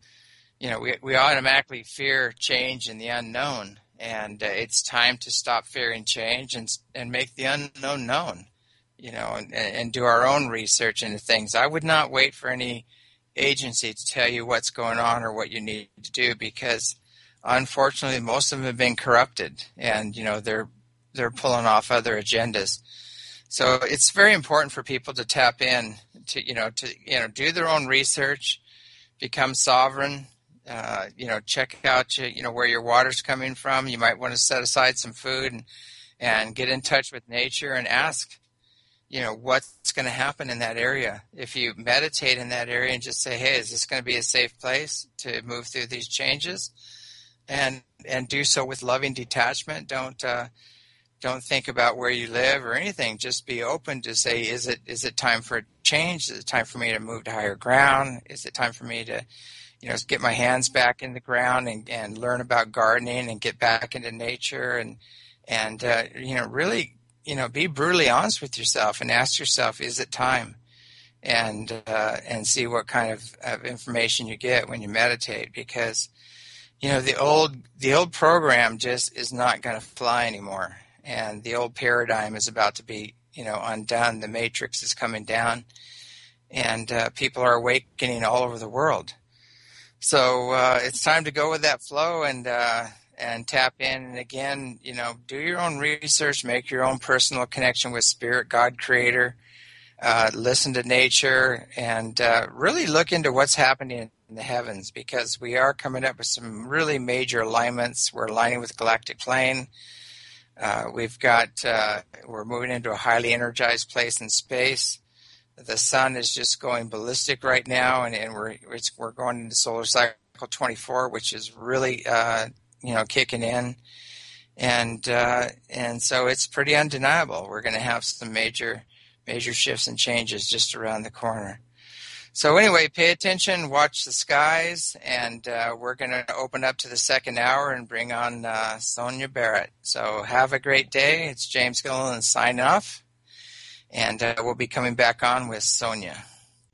we automatically fear change and the unknown, and it's time to stop fearing change and make the unknown known. And do our own research into things. I would not wait for any agency to tell you what's going on or what you need to do, because unfortunately most of them have been corrupted, and they're pulling off other agendas. So it's very important for people to tap in to do their own research, become sovereign. Check out where your water's coming from. You might want to set aside some food and get in touch with nature and ask, what's going to happen in that area. If you meditate in that area and just say, hey, is this going to be a safe place to move through these changes? And do so with loving detachment. Don't think about where you live or anything. Just be open to say, is it time for a change? Is it time for me to move to higher ground? Is it time for me to, get my hands back in the ground and learn about gardening and get back into nature and really, be brutally honest with yourself and ask yourself, is it time? And see what kind of information you get when you meditate, because, the old program just is not going to fly anymore. And the old paradigm is about to be, undone. The matrix is coming down, and people are awakening all over the world. So it's time to go with that flow and tap in. And again, do your own research, make your own personal connection with Spirit, God, Creator. Listen to nature, and really look into what's happening the heavens, because we are coming up with some really major alignments. We're aligning with the galactic plane. We're moving into a highly energized place in space. The sun is just going ballistic right now, and we're going into solar cycle 24, which is really kicking in, and so it's pretty undeniable. We're going to have some major shifts and changes just around the corner. So anyway, pay attention, watch the skies, and we're going to open up to the second hour and bring on Sonia Barrett. So have a great day. It's James Gilliland signing off, and we'll be coming back on with Sonia.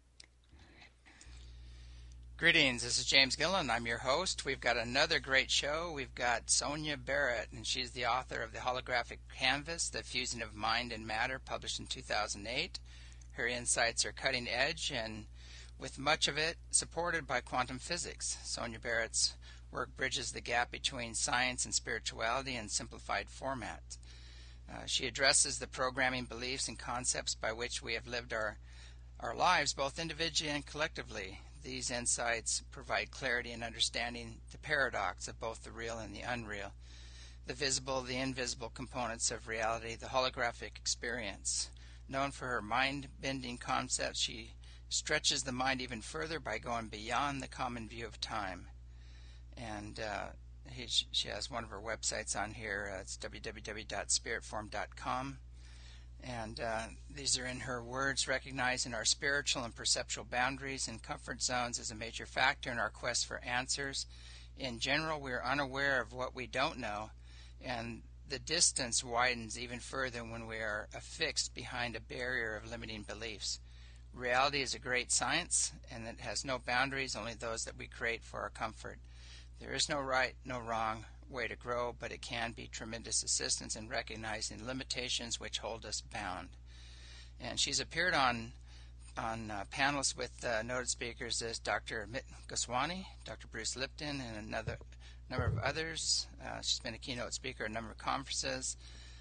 Greetings, this is James Gilliland. I'm your host. We've got another great show. We've got Sonia Barrett, and she's the author of the holographic canvas, The Fusing of Mind and Matter, published in 2008. Her insights are cutting edge, and with much of it supported by quantum physics. Sonia Barrett's work bridges the gap between science and spirituality in simplified format. She addresses the programming beliefs and concepts by which we have lived our lives, both individually and collectively. These insights provide clarity in understanding the paradox of both the real and the unreal, the visible, the invisible components of reality, the holographic experience. Known for her mind-bending concepts, she stretches the mind even further by going beyond the common view of time. And she has one of her websites on here. It's www.spiritform.com. And these are in her words: recognizing our spiritual and perceptual boundaries and comfort zones is a major factor in our quest for answers. In general, we are unaware of what we don't know, and the distance widens even further when we are affixed behind a barrier of limiting beliefs. Reality is a great science, and it has no boundaries, only those that we create for our comfort. There is no right, no wrong way to grow, but it can be tremendous assistance in recognizing limitations which hold us bound. And she's appeared on panels with noted speakers as Dr. Amit Goswami, Dr. Bruce Lipton, and another number of others. She's been a keynote speaker at a number of conferences.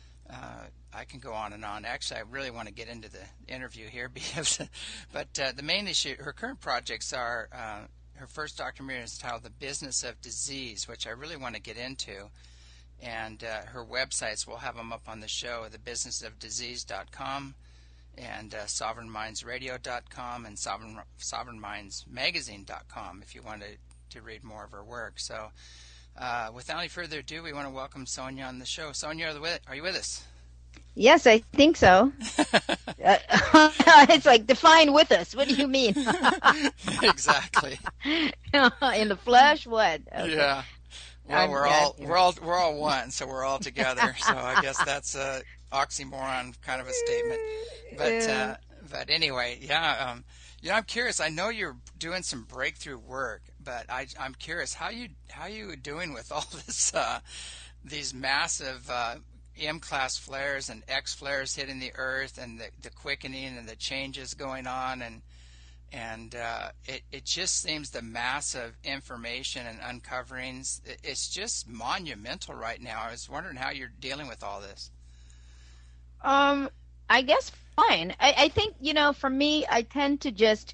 I can go on and on. Actually, I really want to get into the interview here, but the main issue, her current projects are, her first documentary is titled The Business of Disease, which I really want to get into, and her websites, we'll have them up on the show, thebusinessofdisease.com and sovereignmindsradio.com and sovereignmindsmagazine.com if you want to read more of her work. So without any further ado, we want to welcome Sonia on the show. Sonia, are you with us? Yes, I think so. It's like, define with us. What do you mean? Exactly. In the flesh, what? Okay. Yeah. Well, we're all one, so we're all together. So I guess that's a oxymoron kind of a statement. But anyway, yeah. I'm curious. I know you're doing some breakthrough work, but I'm curious how you doing with all this these massive M-class flares and X flares hitting the Earth, and the quickening and the changes going on, and it just seems the massive information and uncoverings. It's just monumental right now. I was wondering how you're dealing with all this. I guess fine. I think, for me, I tend to just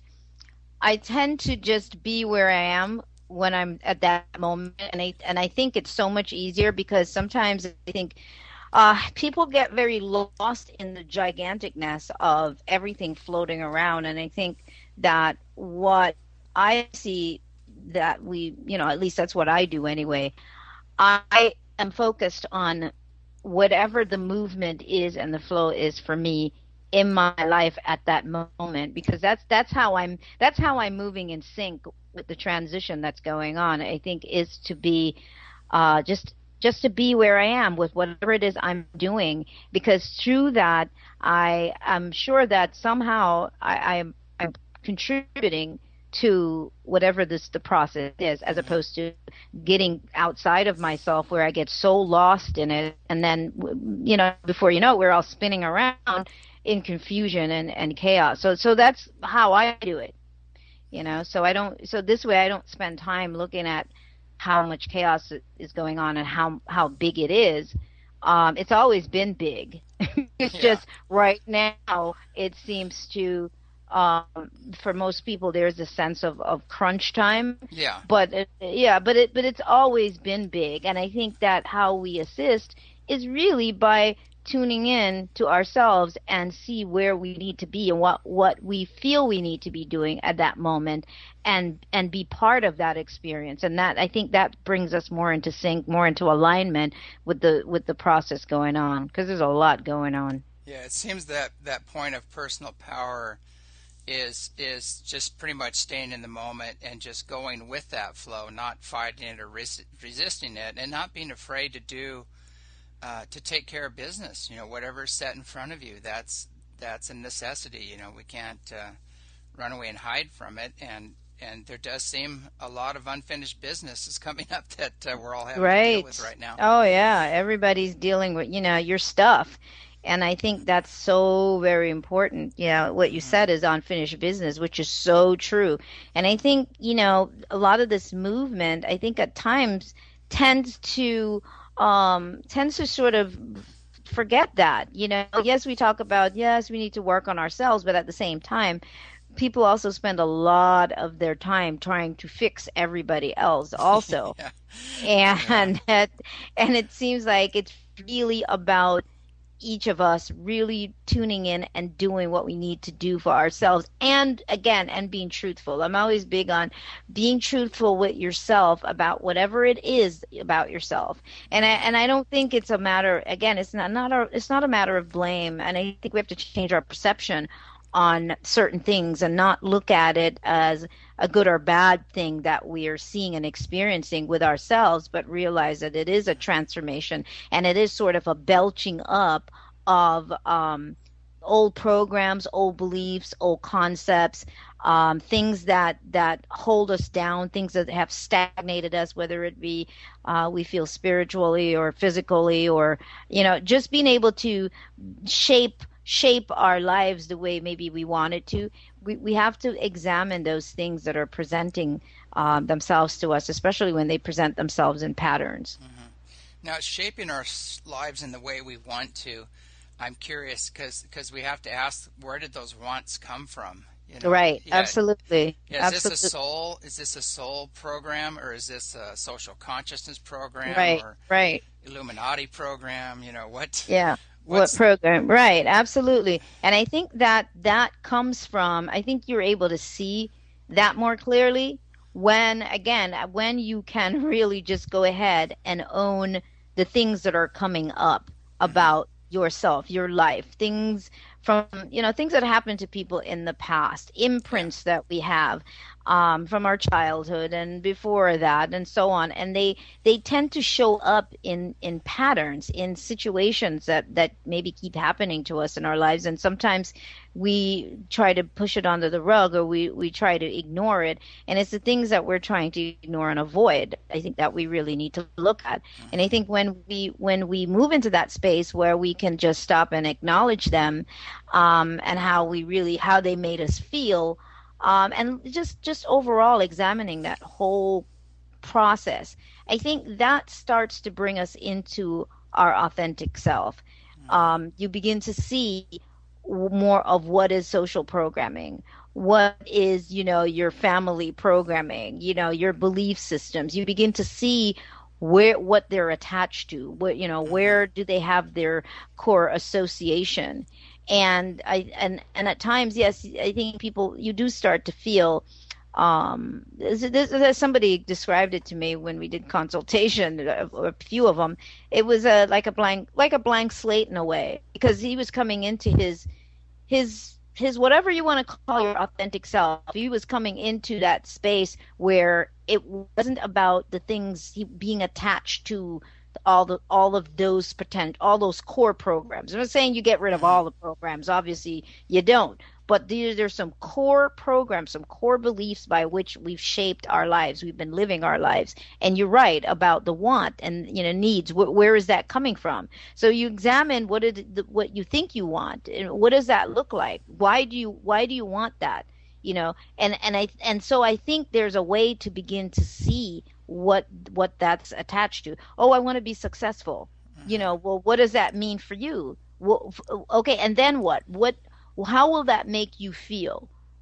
be where I am when I'm at that moment, and I think it's so much easier because sometimes I think people get very lost in the giganticness of everything floating around, and I think that what I see that we, at least that's what I do anyway, I am focused on whatever the movement is and the flow is for me in my life at that moment, because that's how I'm moving in sync with the transition that's going on. I think is to be just to be where I am with whatever it is I'm doing, because through that I'm sure that somehow I'm contributing to whatever the process is, as opposed to getting outside of myself where I get so lost in it, and then before you know it, we're all spinning around in confusion and chaos. So that's how I do it, so this way I don't spend time looking at how much chaos is going on and how big it is. It's always been big. It's just right now it seems to for most people, there's a sense of crunch time. Yeah. But it's always been big, and I think that how we assist is really by tuning in to ourselves and see where we need to be and what we feel we need to be doing at that moment, and be part of that experience. And that, I think, that brings us more into sync, more into alignment with the process going on, because there's a lot going on. Yeah, it seems that point of personal power is just pretty much staying in the moment and just going with that flow, not fighting it or resisting it, and not being afraid to do to take care of business. Whatever's set in front of you, that's a necessity. We can't run away and hide from it. And there does seem a lot of unfinished business is coming up that we're all having to deal with right now. Oh yeah, everybody's dealing with your stuff. And I think that's so very important. What you said is unfinished business, which is so true. And I think, a lot of this movement, I think at times tends to sort of forget that. Yes, we talk about, yes, we need to work on ourselves, but at the same time, people also spend a lot of their time trying to fix everybody else also. And it seems like it's really about each of us really tuning in and doing what we need to do for ourselves, and being truthful. I'm always big on being truthful with yourself about whatever it is about yourself. And I don't think it's a matter, again, it's not a matter of blame. And I think we have to change our perception on certain things and not look at it as a good or bad thing that we are seeing and experiencing with ourselves, but realize that it is a transformation, and it is sort of a belching up of old programs, old beliefs, old concepts, things that hold us down, things that have stagnated us, whether it be we feel spiritually or physically, or just being able to shape our lives the way maybe we want it to. We have to examine those things that are presenting themselves to us, especially when they present themselves in patterns. Mm-hmm. Now, shaping our lives in the way we want to, I'm curious because we have to ask, where did those wants come from? Right. Yeah. Absolutely. Yeah, is this a soul program, or is this a social consciousness program? Right. Or right. Illuminati program? What? Yeah. What program? Right, absolutely. And I think that comes from, I think you're able to see that more clearly when you can really just go ahead and own the things that are coming up about yourself, your life, things from, things that happened to people in the past, imprints that we have from our childhood and before that and so on. And they tend to show up in patterns, in situations that maybe keep happening to us in our lives. And sometimes we try to push it under the rug, or we try to ignore it. And it's the things that we're trying to ignore and avoid, I think, that we really need to look at. And I think when we move into that space where we can just stop and acknowledge them, and how they made us feel, and just overall examining that whole process, I think that starts to bring us into our authentic self. You begin to see more of what is social programming, what is, your family programming, your belief systems. You begin to see what they're attached to, where do they have their core association. And at times, yes, I think you do start to feel, somebody described it to me when we did consultation, a few of them. It was like a blank slate in a way, because he was coming into his whatever you want to call your authentic self. He was coming into that space where it wasn't about the things being attached to all of those all those core programs. I'm not saying you get rid of all the programs. Obviously, you don't. But there's some core programs, some core beliefs by which we've shaped our lives. We've been living our lives. And you're right about the want and needs. Where is that coming from? So you examine what you think you want, and what does that look like? Why do you want that? And so I think there's a way to begin to see what that's attached to. Oh, I want to be successful. Well, what does that mean for you? Well, okay, and then what? How will that make you feel?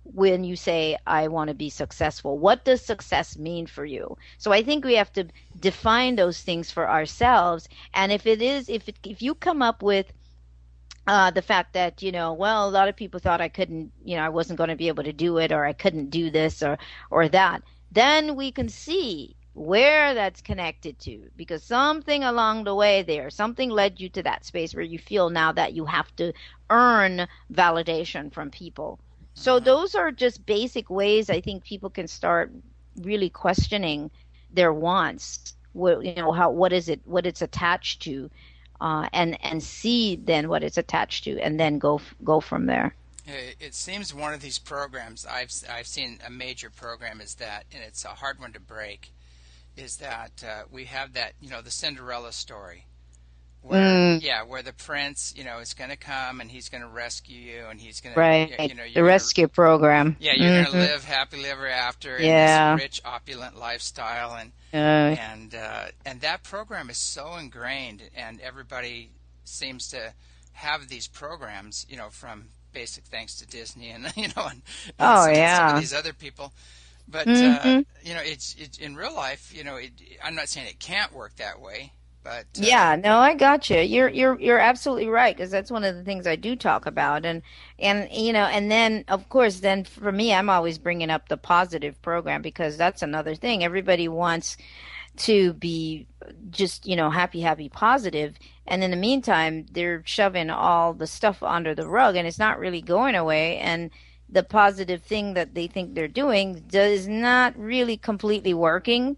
when you say, I want to be successful? What does success mean for you? So I think we have to define those things for ourselves. And if you come up with the fact that, well, a lot of people thought I couldn't, I wasn't going to be able to do it, or I couldn't do this or that, then we can see where that's connected to, because something along the way there, something led you to that space where you feel now that you have to earn validation from people. So those are just basic ways I think people can start really questioning their wants, what it's attached to, and see then what it's attached to, and then go from there. It seems one of these programs I've seen, a major program, is that, and it's a hard one to break, is that we have that, the Cinderella story, where where the prince, is going to come and he's going to rescue you, and he's going to the rescue program. Yeah, you're going to live happily ever after in this rich, opulent lifestyle, and that program is so ingrained, and everybody seems to have these programs, from Basic thanks to Disney and and some of these other people. But it's in real life. I'm not saying it can't work that way, but I got you. You're absolutely right, because that's one of the things I do talk about, and then of course, then for me, I'm always bringing up the positive program, because that's another thing. Everybody wants to be just happy, positive, and in the meantime, they're shoving all the stuff under the rug, and it's not really going away, and the positive thing that they think they're doing is not really completely working.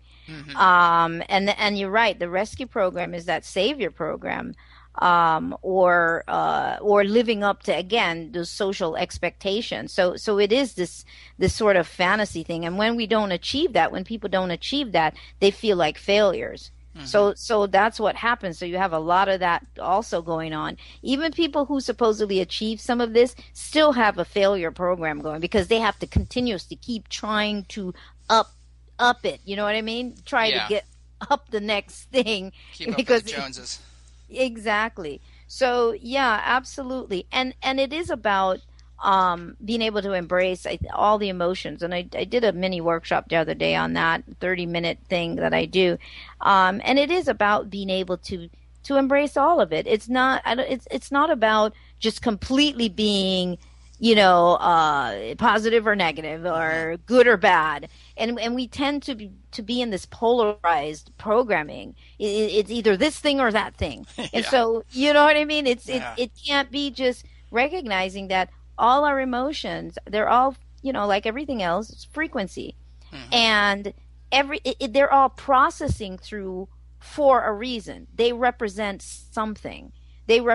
And you're right, the rescue program is that savior program, or living up to, again, those social expectations. So it is this sort of fantasy thing, and when people don't achieve that, they feel like failures. So that's what happens. So you have a lot of that also going on. Even people who supposedly achieve some of this still have a failure program going, because they have to continuously keep trying to up it. You know what I mean? Try to get up the next thing. Keep up with the Joneses. Exactly. So yeah, absolutely. And it is about being able to embrace all the emotions. And I did a mini workshop the other day on that 30-minute thing that I do. And it is about being able to embrace all of it. It's not about just completely being, positive or negative, or good or bad. And we tend to be in this polarized programming. It's either this thing or that thing. And so, you know what I mean? It can't be just recognizing that all our emotions, they're all, like everything else, it's frequency. And they're all processing through for a reason. They represent something. There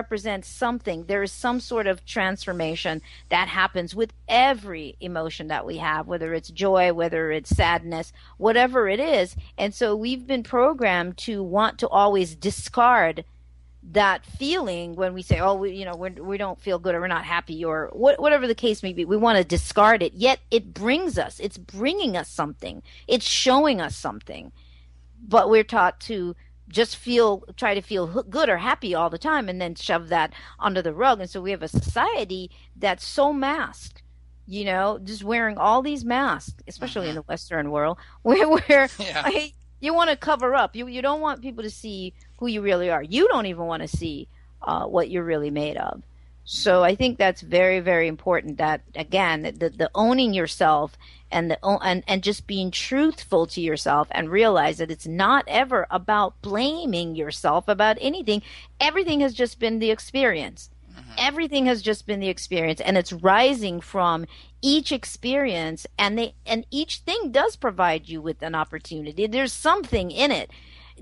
is some sort of transformation that happens with every emotion that we have, whether it's joy, whether it's sadness, whatever it is. And so we've been programmed to want to always discard that feeling when we say, we don't feel good, or we're not happy, or whatever the case may be. We want to discard it, yet it's bringing us something. It's showing us something. But we're taught to just try to feel good or happy all the time, and then shove that under the rug. And so we have a society that's so masked, just wearing all these masks, especially in the Western world, where you want to cover up. You don't want people to see who you really are. You don't even want to see what you're really made of. So I think that's very, very important, that, again, the owning yourself and just being truthful to yourself, and realize that it's not ever about blaming yourself about anything. Everything has just been the experience. Everything has just been the experience, and it's rising from each experience, and each thing does provide you with an opportunity. There's something in it.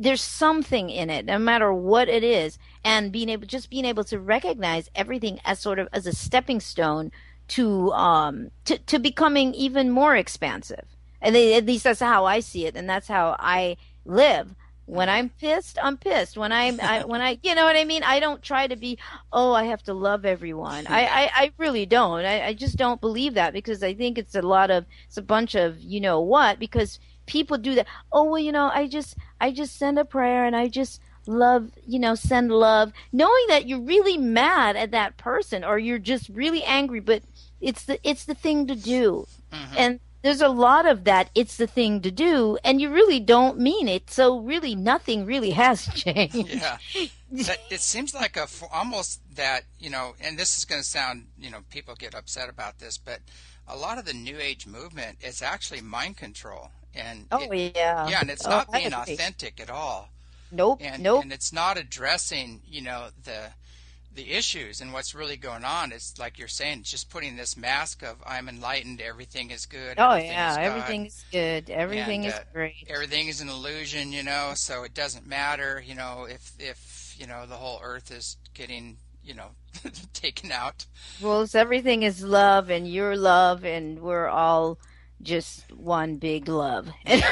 No matter what it is, and being able to recognize everything as sort of as a stepping stone to becoming even more expansive. And at least that's how I see it, and that's how I live. When I'm pissed, I'm pissed. When I you know what I mean? I don't try to be, I have to love everyone. I really don't. I just don't believe that, because I think it's a bunch of, because people do that. I just send a prayer, and I just love, send love, knowing that you're really mad at that person, or you're just really angry, but It's the thing to do. And there's a lot of that. It's the thing to do, and you really don't mean it. So really, nothing really has changed. Yeah, it seems like almost that, and this is going to sound, people get upset about this, but a lot of the New Age movement is actually mind control, and and it's not being authentic at all. Nope. And it's not addressing, the issues and what's really going on. It's like you're saying, it's just putting this mask of I'm enlightened, everything is good. Everything is good. Everything is great. Everything is an illusion, so it doesn't matter, if the whole earth is getting, taken out. Well, everything is love, and you're love, and we're all just one big love. In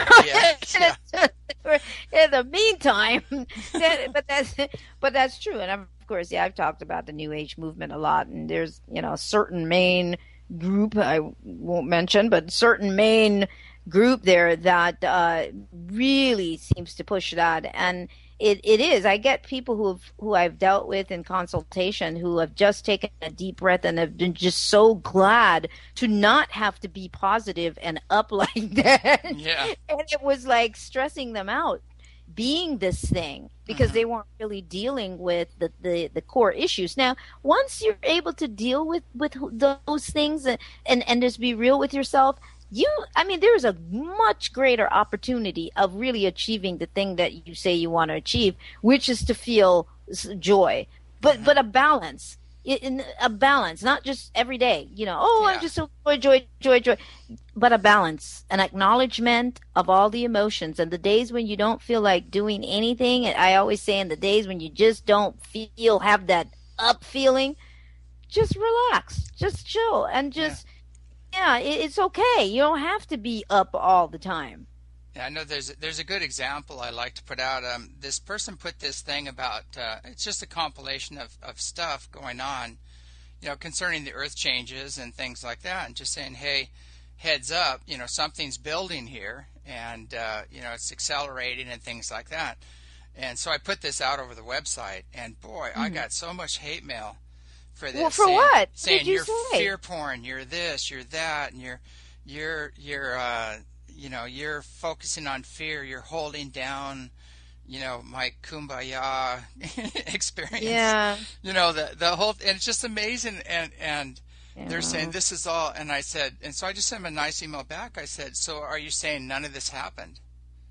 the meantime, but that's true. And of course, I've talked about the New Age movement a lot, and there's a certain main group I won't mention, but certain main group there that really seems to push that. And it is. I get people who I've dealt with in consultation who have just taken a deep breath and have been just so glad to not have to be positive and up like that. Yeah. And it was like stressing them out being this thing because they weren't really dealing with the core issues. Now, once you're able to deal with those things and just be real with yourself, there's a much greater opportunity of really achieving the thing that you say you want to achieve, which is to feel joy, but a balance. In a balance, not just every day, I'm just so joy, but a balance, an acknowledgement of all the emotions. And the days when you don't feel like doing anything, and I always say in the days when you just don't have that up feeling, just relax, just chill, and just, it's okay. You don't have to be up all the time. Yeah, I know there's a good example I like to put out. This person put this thing about, it's just a compilation of stuff going on, concerning the earth changes and things like that, and just saying, hey, heads up, something's building here, and, it's accelerating and things like that. And so I put this out over the website, and boy, I got so much hate mail for this. Well, for what? Saying you're fear porn, you're this, you're that, and you're you're focusing on fear. You're holding down, my kumbaya experience. Yeah. The whole, and it's just amazing. And they're saying this is all. And I said, and so I just sent them a nice email back. I said, so are you saying none of this happened?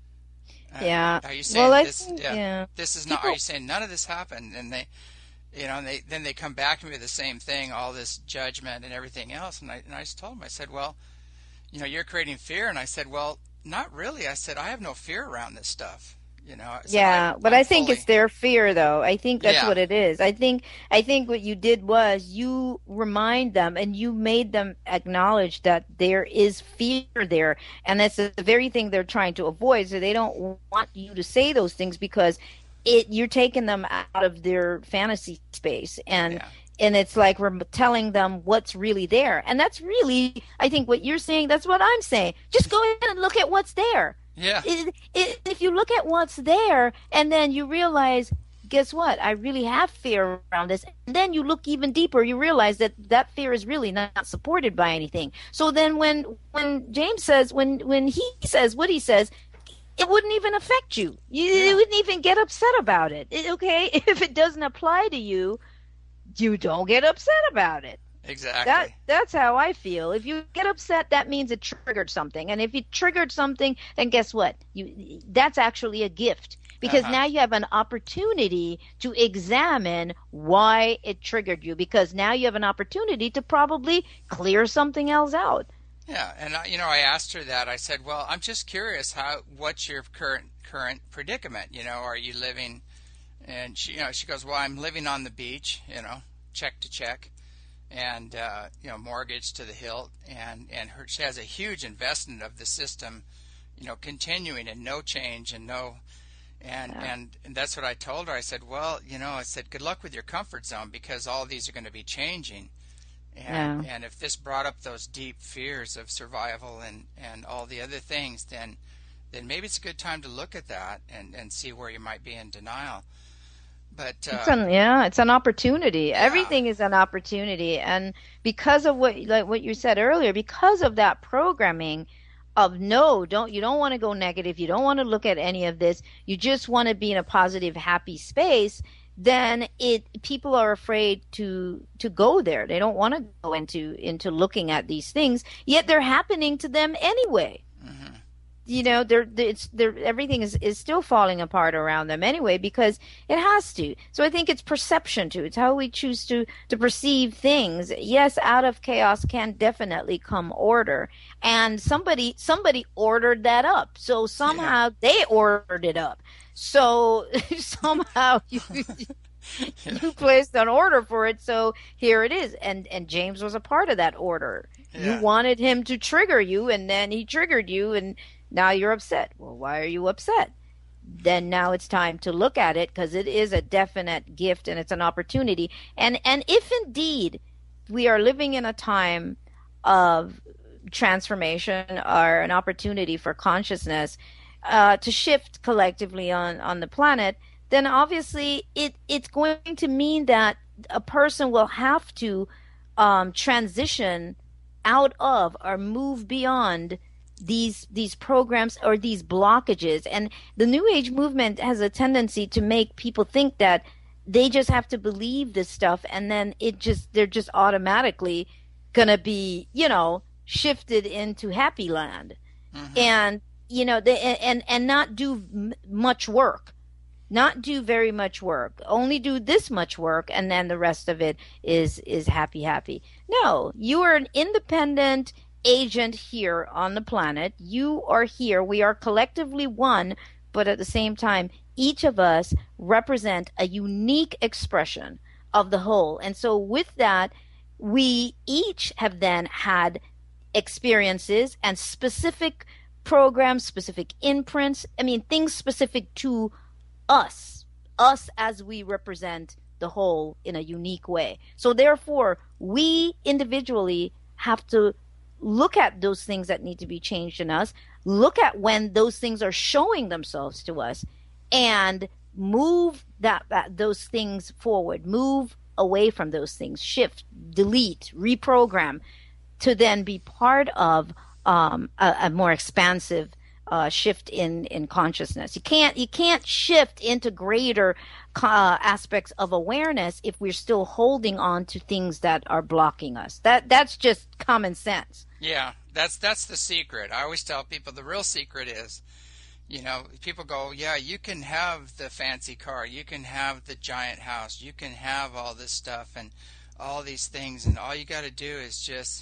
Are you saying this is not? Are you saying none of this happened? And they, then they come back to me with the same thing, all this judgment and everything else. And I just told them, I said, well, you're creating fear. And I said, well, not really. I said, I have no fear around this stuff. So I think it's their fear, though. I think that's what it is. I think what you did was you remind them and you made them acknowledge that there is fear there. And that's the very thing they're trying to avoid. So they don't want you to say those things because you're taking them out of their fantasy space. And it's like we're telling them what's really there. And that's really, I think what you're saying, that's what I'm saying. Just go in and look at what's there. Yeah. If you look at what's there and then you realize, guess what? I really have fear around this. And then you look even deeper, you realize that fear is really not supported by anything. So then when James says, when he says what he says, it wouldn't even affect you. You wouldn't even get upset about it. Okay? If it doesn't apply to you, you don't get upset about it. Exactly. That's how I feel. If you get upset, that means it triggered something. And if it triggered something, then guess what? That's actually a gift. Because now you have an opportunity to examine why it triggered you. Because now you have an opportunity to probably clear something else out. Yeah, and I asked her that. I said, well, I'm just curious, what's your current predicament? Are you living? And she goes, well, I'm living on the beach, check to check. And mortgage to the hilt, and she has a huge investment of the system, continuing and no change and and that's what I told her. I said, well, I said, good luck with your comfort zone because all these are going to be changing, and if this brought up those deep fears of survival and all the other things, then maybe it's a good time to look at that and see where you might be in denial. But it's an opportunity. Yeah. Everything is an opportunity, and because of what you said earlier, because of that programming of you don't want to go negative, you don't want to look at any of this, you just want to be in a positive, happy space. Then people are afraid to go there. They don't want to go into looking at these things, yet they're happening to them anyway. Mm-hmm. You know, everything is still falling apart around them anyway, because it has to. So I think it's perception too. It's how we choose to perceive things. Yes, out of chaos can definitely come order, and somebody ordered that up. So somehow they ordered it up. So somehow you placed an order for it. So here it is, and James was a part of that order. Yeah. You wanted him to trigger you, and then he triggered you, and now you're upset. Well, why are you upset? Then now it's time to look at it, because it is a definite gift and it's an opportunity. And if indeed we are living in a time of transformation or an opportunity for consciousness to shift collectively on the planet, then obviously it's going to mean that a person will have to transition out of or move beyond these programs or these blockages. And the New Age movement has a tendency to make people think that they just have to believe this stuff, and then they're just automatically gonna be, shifted into happy land. Mm-hmm. And and not do much work, not do very much work, only do this much work, and then the rest of it is happy. No, you are an independent agent here on the planet. You are here. We are collectively one, but at the same time, each of us represent a unique expression of the whole. And so with that, we each have then had experiences and specific programs, specific imprints, things specific to us as we represent the whole in a unique way. So therefore, we individually have to look at those things that need to be changed in us, look at when those things are showing themselves to us, and move those things forward, move away from those things, shift, delete, reprogram, to then be part of a more expansive shift in consciousness. You can't shift into greater aspects of awareness if we're still holding on to things that are blocking us. That's just common sense. Yeah, that's the secret. I always tell people the real secret is, people go, yeah, you can have the fancy car, you can have the giant house, you can have all this stuff and all these things, and all you got to do is just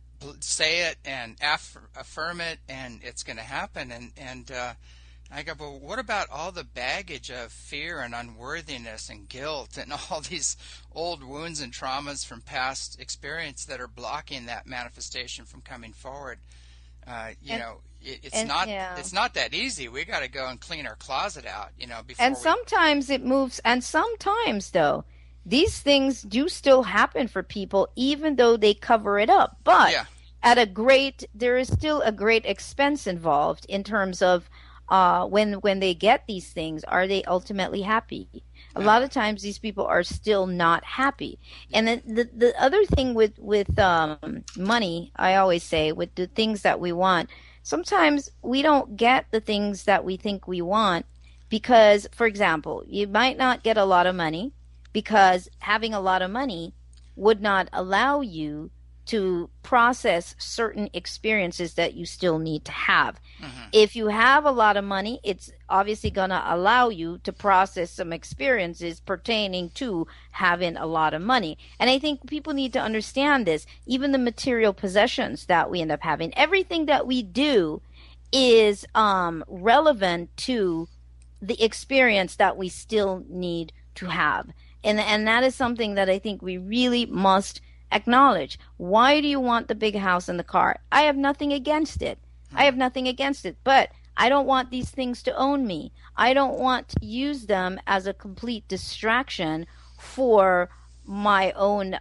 say it and affirm it, and it's going to happen. And I go, but what about all the baggage of fear and unworthiness and guilt and all these old wounds and traumas from past experience that are blocking that manifestation from coming forward? It's not that easy. We got to go and clean our closet out, before. And sometimes it moves, and sometimes though, these things do still happen for people, even though they cover it up. But there is still a great expense involved in terms of when they get these things, are they ultimately happy? A lot of times these people are still not happy. And then the other thing with money, I always say, with the things that we want, sometimes we don't get the things that we think we want because, for example, you might not get a lot of money because having a lot of money would not allow you to process certain experiences that you still need to have. Mm-hmm. If you have a lot of money, it's obviously going to allow you to process some experiences pertaining to having a lot of money. And I think people need to understand this. Even the material possessions that we end up having, everything that we do is relevant to the experience that we still need to have. And that is something that I think we really must acknowledge. Why do you want the big house and the car? I have nothing against it. But I don't want these things to own me. I don't want to use them as a complete distraction for my own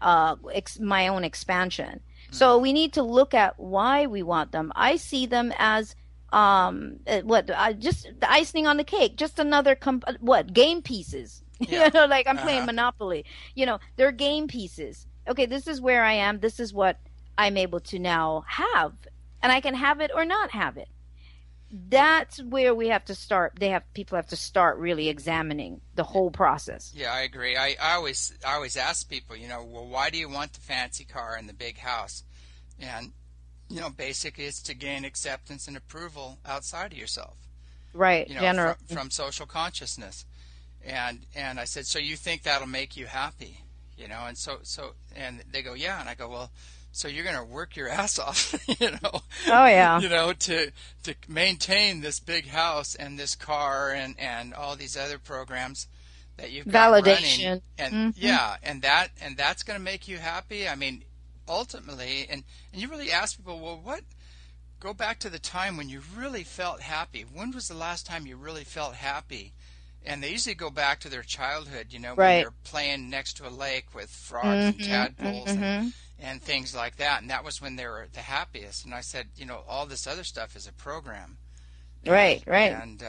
expansion. So we need to look at why we want them. I see them as just the icing on the cake, just another game pieces. Yeah. Like I'm playing Monopoly. They're game pieces. Okay, this is where I am. This is what I'm able to now have, and I can have it or not have it. That's where we have to start. People have to start really examining the whole process. Yeah, I agree. I always ask people, well, why do you want the fancy car and the big house? And basically it's to gain acceptance and approval outside of yourself. Right. From social consciousness. And I said, so you think that'll make you happy? And so and they go, yeah. And I go, well, so you're going to work your ass off, Oh yeah. To maintain this big house and this car and all these other programs that you've got validation running. And and that's going to make you happy. I mean, ultimately, and you really ask people, well, go back to the time when you really felt happy. When was the last time you really felt happy? And they usually go back to their childhood, when they're playing next to a lake with frogs and tadpoles and things like that. And that was when they were the happiest. And I said, all this other stuff is a program. Right. And,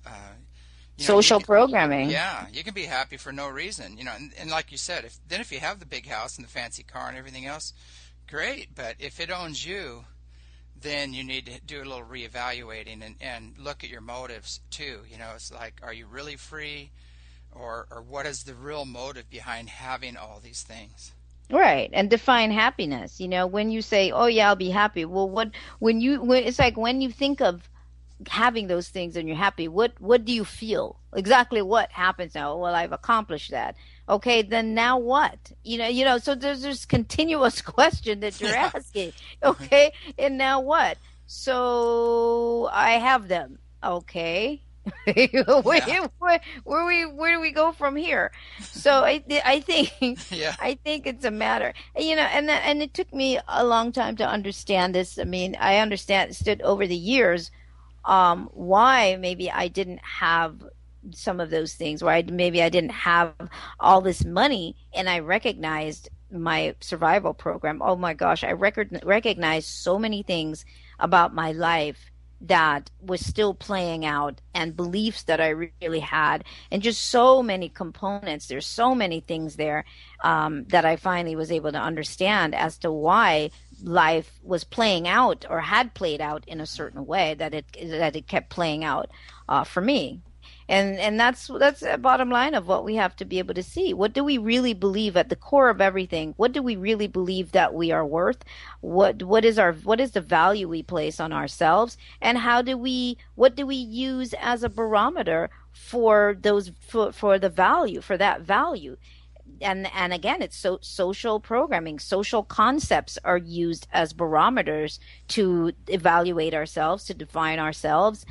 social programming. Yeah, you can be happy for no reason, and like you said, if you have the big house and the fancy car and everything else, great. But if it owns you, then you need to do a little reevaluating and look at your motives too. It's like, are you really free, or what is the real motive behind having all these things? Right, and define happiness. When you say, "Oh yeah, I'll be happy," well, it's like when you think of having those things and you're happy, what do you feel? Exactly what happens now? Well, I've accomplished that. Okay, then now what? So there's this continuous question that you're asking. Okay, and now what? So I have them. Okay. Where do we go from here? So I think I think it's a matter, and it took me a long time to understand this. I mean, I understood over the years why maybe I didn't have some of those things, why maybe I didn't have all this money, and I recognized my survival program. Oh my gosh, I recognized so many things about my life that was still playing out, and beliefs that I really had, and just so many components. There's so many things there that I finally was able to understand as to why life was playing out, or had played out in a certain way, that it kept playing out for me. And that's the bottom line of what we have to be able to see. What do we really believe at the core of everything? What do we really believe that we are worth? What is the value we place on ourselves? And what do we use as a barometer for the value, for that value? And again, it's social programming. Social concepts are used as barometers to evaluate ourselves, to define ourselves,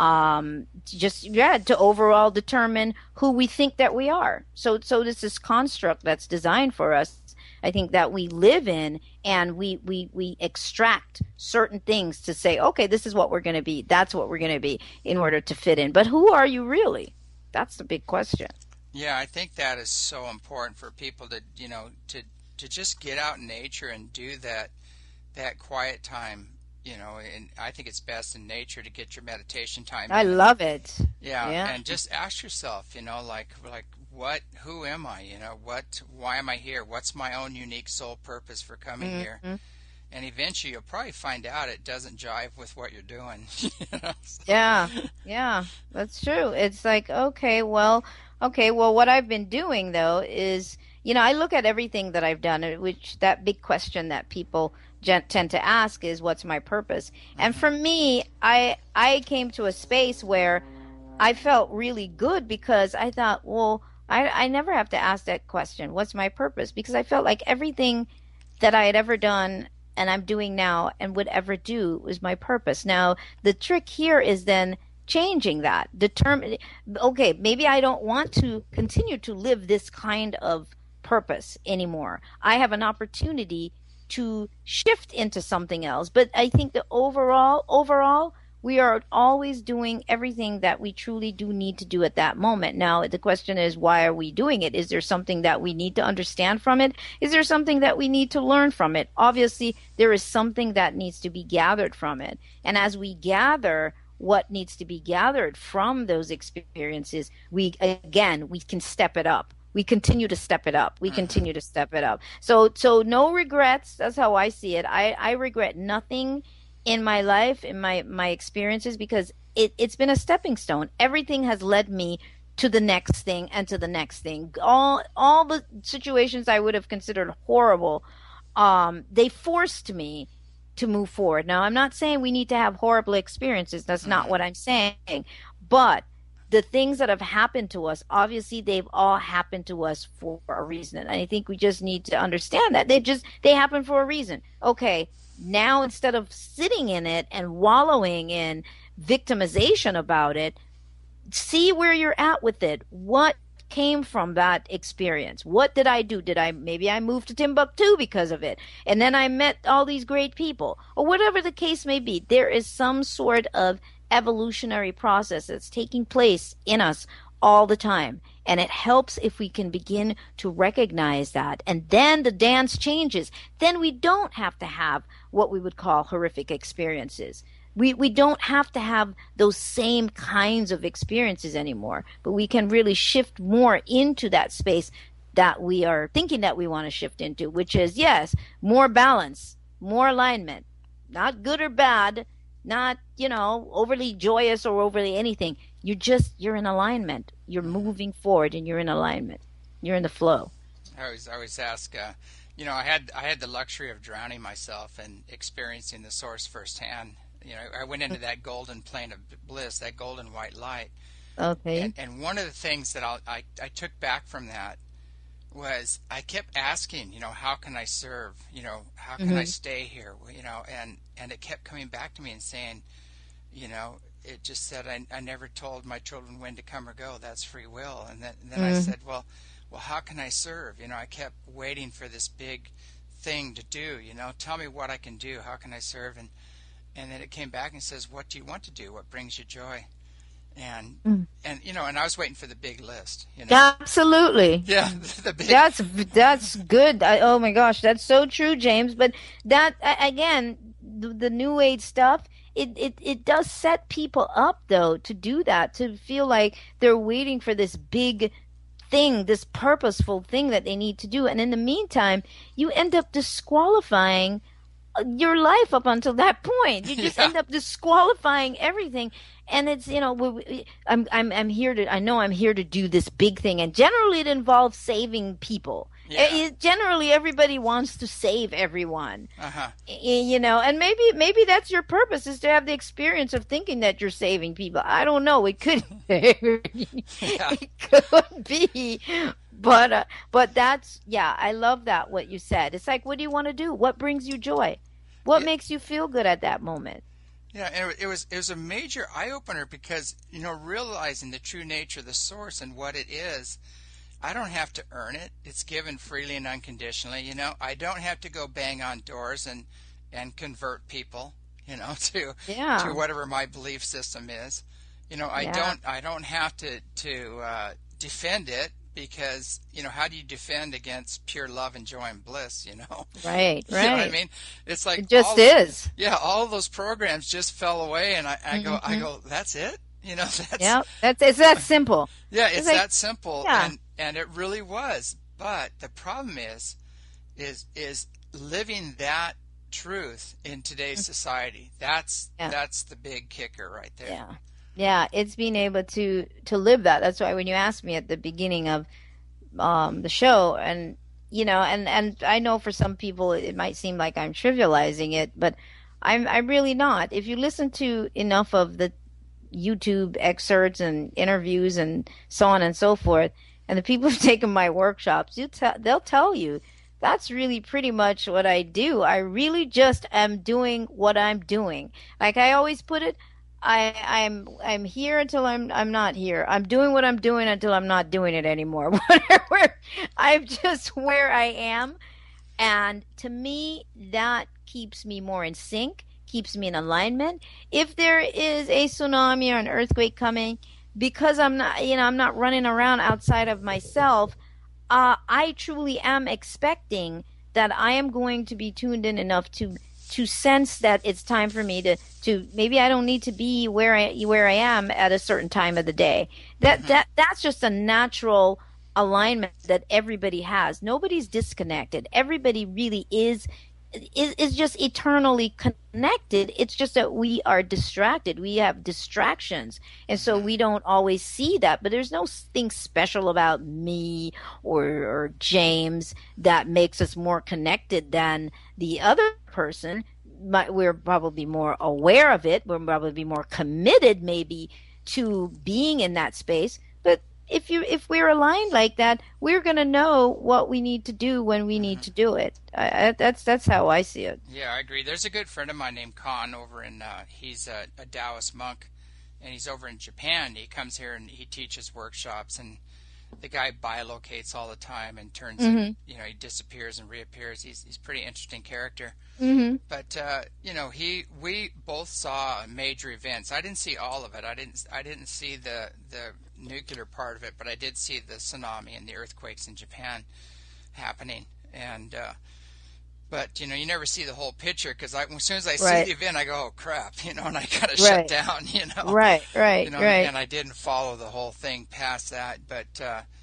to overall determine who we think that we are. So this is construct that's designed for us, I think, that we live in, and we extract certain things to say, okay, this is what we're going to be. That's what we're going to be in order to fit in. But who are you really? That's the big question. Yeah, I think that is so important for people to just get out in nature and do that quiet time. And I think it's best in nature to get your meditation time. I love it. Yeah, and just ask yourself, like who am I? Why am I here? What's my own unique soul purpose for coming here? And eventually you'll probably find out it doesn't jive with what you're doing. Yeah, that's true. It's like, okay, well, what I've been doing though is, I look at everything that I've done, which that big question that people tend to ask is, what's my purpose? And for me, I came to a space where I felt really good, because I thought, well, I never have to ask that question, what's my purpose? Because I felt like everything that I had ever done and I'm doing now and would ever do was my purpose. Now, the trick here is then changing that. Okay, maybe I don't want to continue to live this kind of purpose anymore. I have an opportunity to shift into something else. But I think that overall, we are always doing everything that we truly do need to do at that moment. Now, the question is, why are we doing it? Is there something that we need to understand from it? Is there something that we need to learn from it? Obviously, there is something that needs to be gathered from it. And as we gather, what needs to be gathered from those experiences, we can step it up. We continue to step it up. We continue to step it up. So no regrets. That's how I see it. I regret nothing in my life, in my experiences, because it's been a stepping stone. Everything has led me to the next thing and to the next thing. All the situations I would have considered horrible, they forced me to move forward. Now, I'm not saying we need to have horrible experiences. That's not what I'm saying. But the things that have happened to us, obviously they've all happened to us for a reason. And I think we just need to understand that they happen for a reason. Okay, now instead of sitting in it and wallowing in victimization about it, see where you're at with it. What came from that experience? What did I do? Maybe I moved to Timbuktu because of it, and then I met all these great people, or whatever the case may be. There is some sort of evolutionary process that's taking place in us all the time, and it helps if we can begin to recognize that, and then the dance changes. Then we don't have to have what we would call horrific experiences. We don't have to have those same kinds of experiences anymore, but we can really shift more into that space that we are thinking that we want to shift into, which is, yes, more balance, more alignment, not good or bad, not, overly joyous or overly anything. You're in alignment. You're moving forward and you're in alignment. You're in the flow. I always ask, I had the luxury of drowning myself and experiencing the source firsthand. I went into that golden plane of bliss, that golden white light. Okay. And one of the things that I took back from that was I kept asking, how can I serve? How can I stay here? And it kept coming back to me and saying, it just said, I never told my children when to come or go. That's free will. And then I said, well, how can I serve? I kept waiting for this big thing to do. Tell me what I can do. How can I serve? And then it came back and says, what do you want to do? What brings you joy? And I was waiting for the big list. Absolutely. Yeah, the big. That's good. Oh my gosh, that's so true, James. But that again, the New Age stuff, it does set people up though to do that, to feel like they're waiting for this big thing, this purposeful thing that they need to do, and in the meantime, you end up disqualifying your life up until that point. You just end up disqualifying everything. And it's, I'm here to do this big thing. And generally it involves saving people. Yeah. Generally everybody wants to save everyone. And maybe that's your purpose, is to have the experience of thinking that you're saving people. I don't know. It could, it could be. But that's, I love that, what you said. It's like, what do you want to do? What brings you joy? What makes you feel good at that moment? Yeah, and it was a major eye-opener because, realizing the true nature of the source and what it is, I don't have to earn it. It's given freely and unconditionally. I don't have to go bang on doors and convert people, to whatever my belief system is. I don't have to defend it. Because, how do you defend against pure love and joy and bliss, Right. You know what I mean? It's like... It just is. Yeah, all of those programs just fell away, and I go, that's it? It's that simple. Yeah, it's like, that simple, and it really was. But the problem is living that truth in today's society. That's the big kicker right there. Yeah. Yeah, it's being able to live that. That's why when you asked me at the beginning of the show, and and I know for some people it might seem like I'm trivializing it, but I'm really not. If you listen to enough of the YouTube excerpts and interviews and so on and so forth, and the people who've taken my workshops, they'll tell you that's really pretty much what I do. I really just am doing what I'm doing. Like I always put it, I'm here until I'm not here. I'm doing what I'm doing until I'm not doing it anymore. Whatever. I'm just where I am. And to me, that keeps me more in sync, keeps me in alignment. If there is a tsunami or an earthquake coming, because I'm not running around outside of myself, I truly am expecting that I am going to be tuned in enough to to sense that it's time for me to maybe I don't need to be where I am at a certain time of the day. That's just a natural alignment that everybody has. Nobody's disconnected. Everybody really is just eternally connected. It's just that we are distracted. We have distractions. And so we don't always see that. But there's no thing special about me or James that makes us more connected than the other person. We're probably more aware of it. We're probably more committed maybe to being in that space. But if we're aligned like that, we're going to know what we need to do when we need to do it. That's how I see it. Yeah, I agree. There's a good friend of mine named Khan over in, he's a Taoist monk, and he's over in Japan. He comes here and he teaches workshops, and the guy bilocates all the time and turns, in, he disappears and reappears. He's a pretty interesting character. Mm-hmm. But we both saw major events. I didn't see all of it. I didn't see the nuclear part of it, but I did see the tsunami and the earthquakes in Japan happening. And but you never see the whole picture, because as soon as I see the event, I go, oh crap, and I kind of shut down, Right. And I didn't follow the whole thing past that. But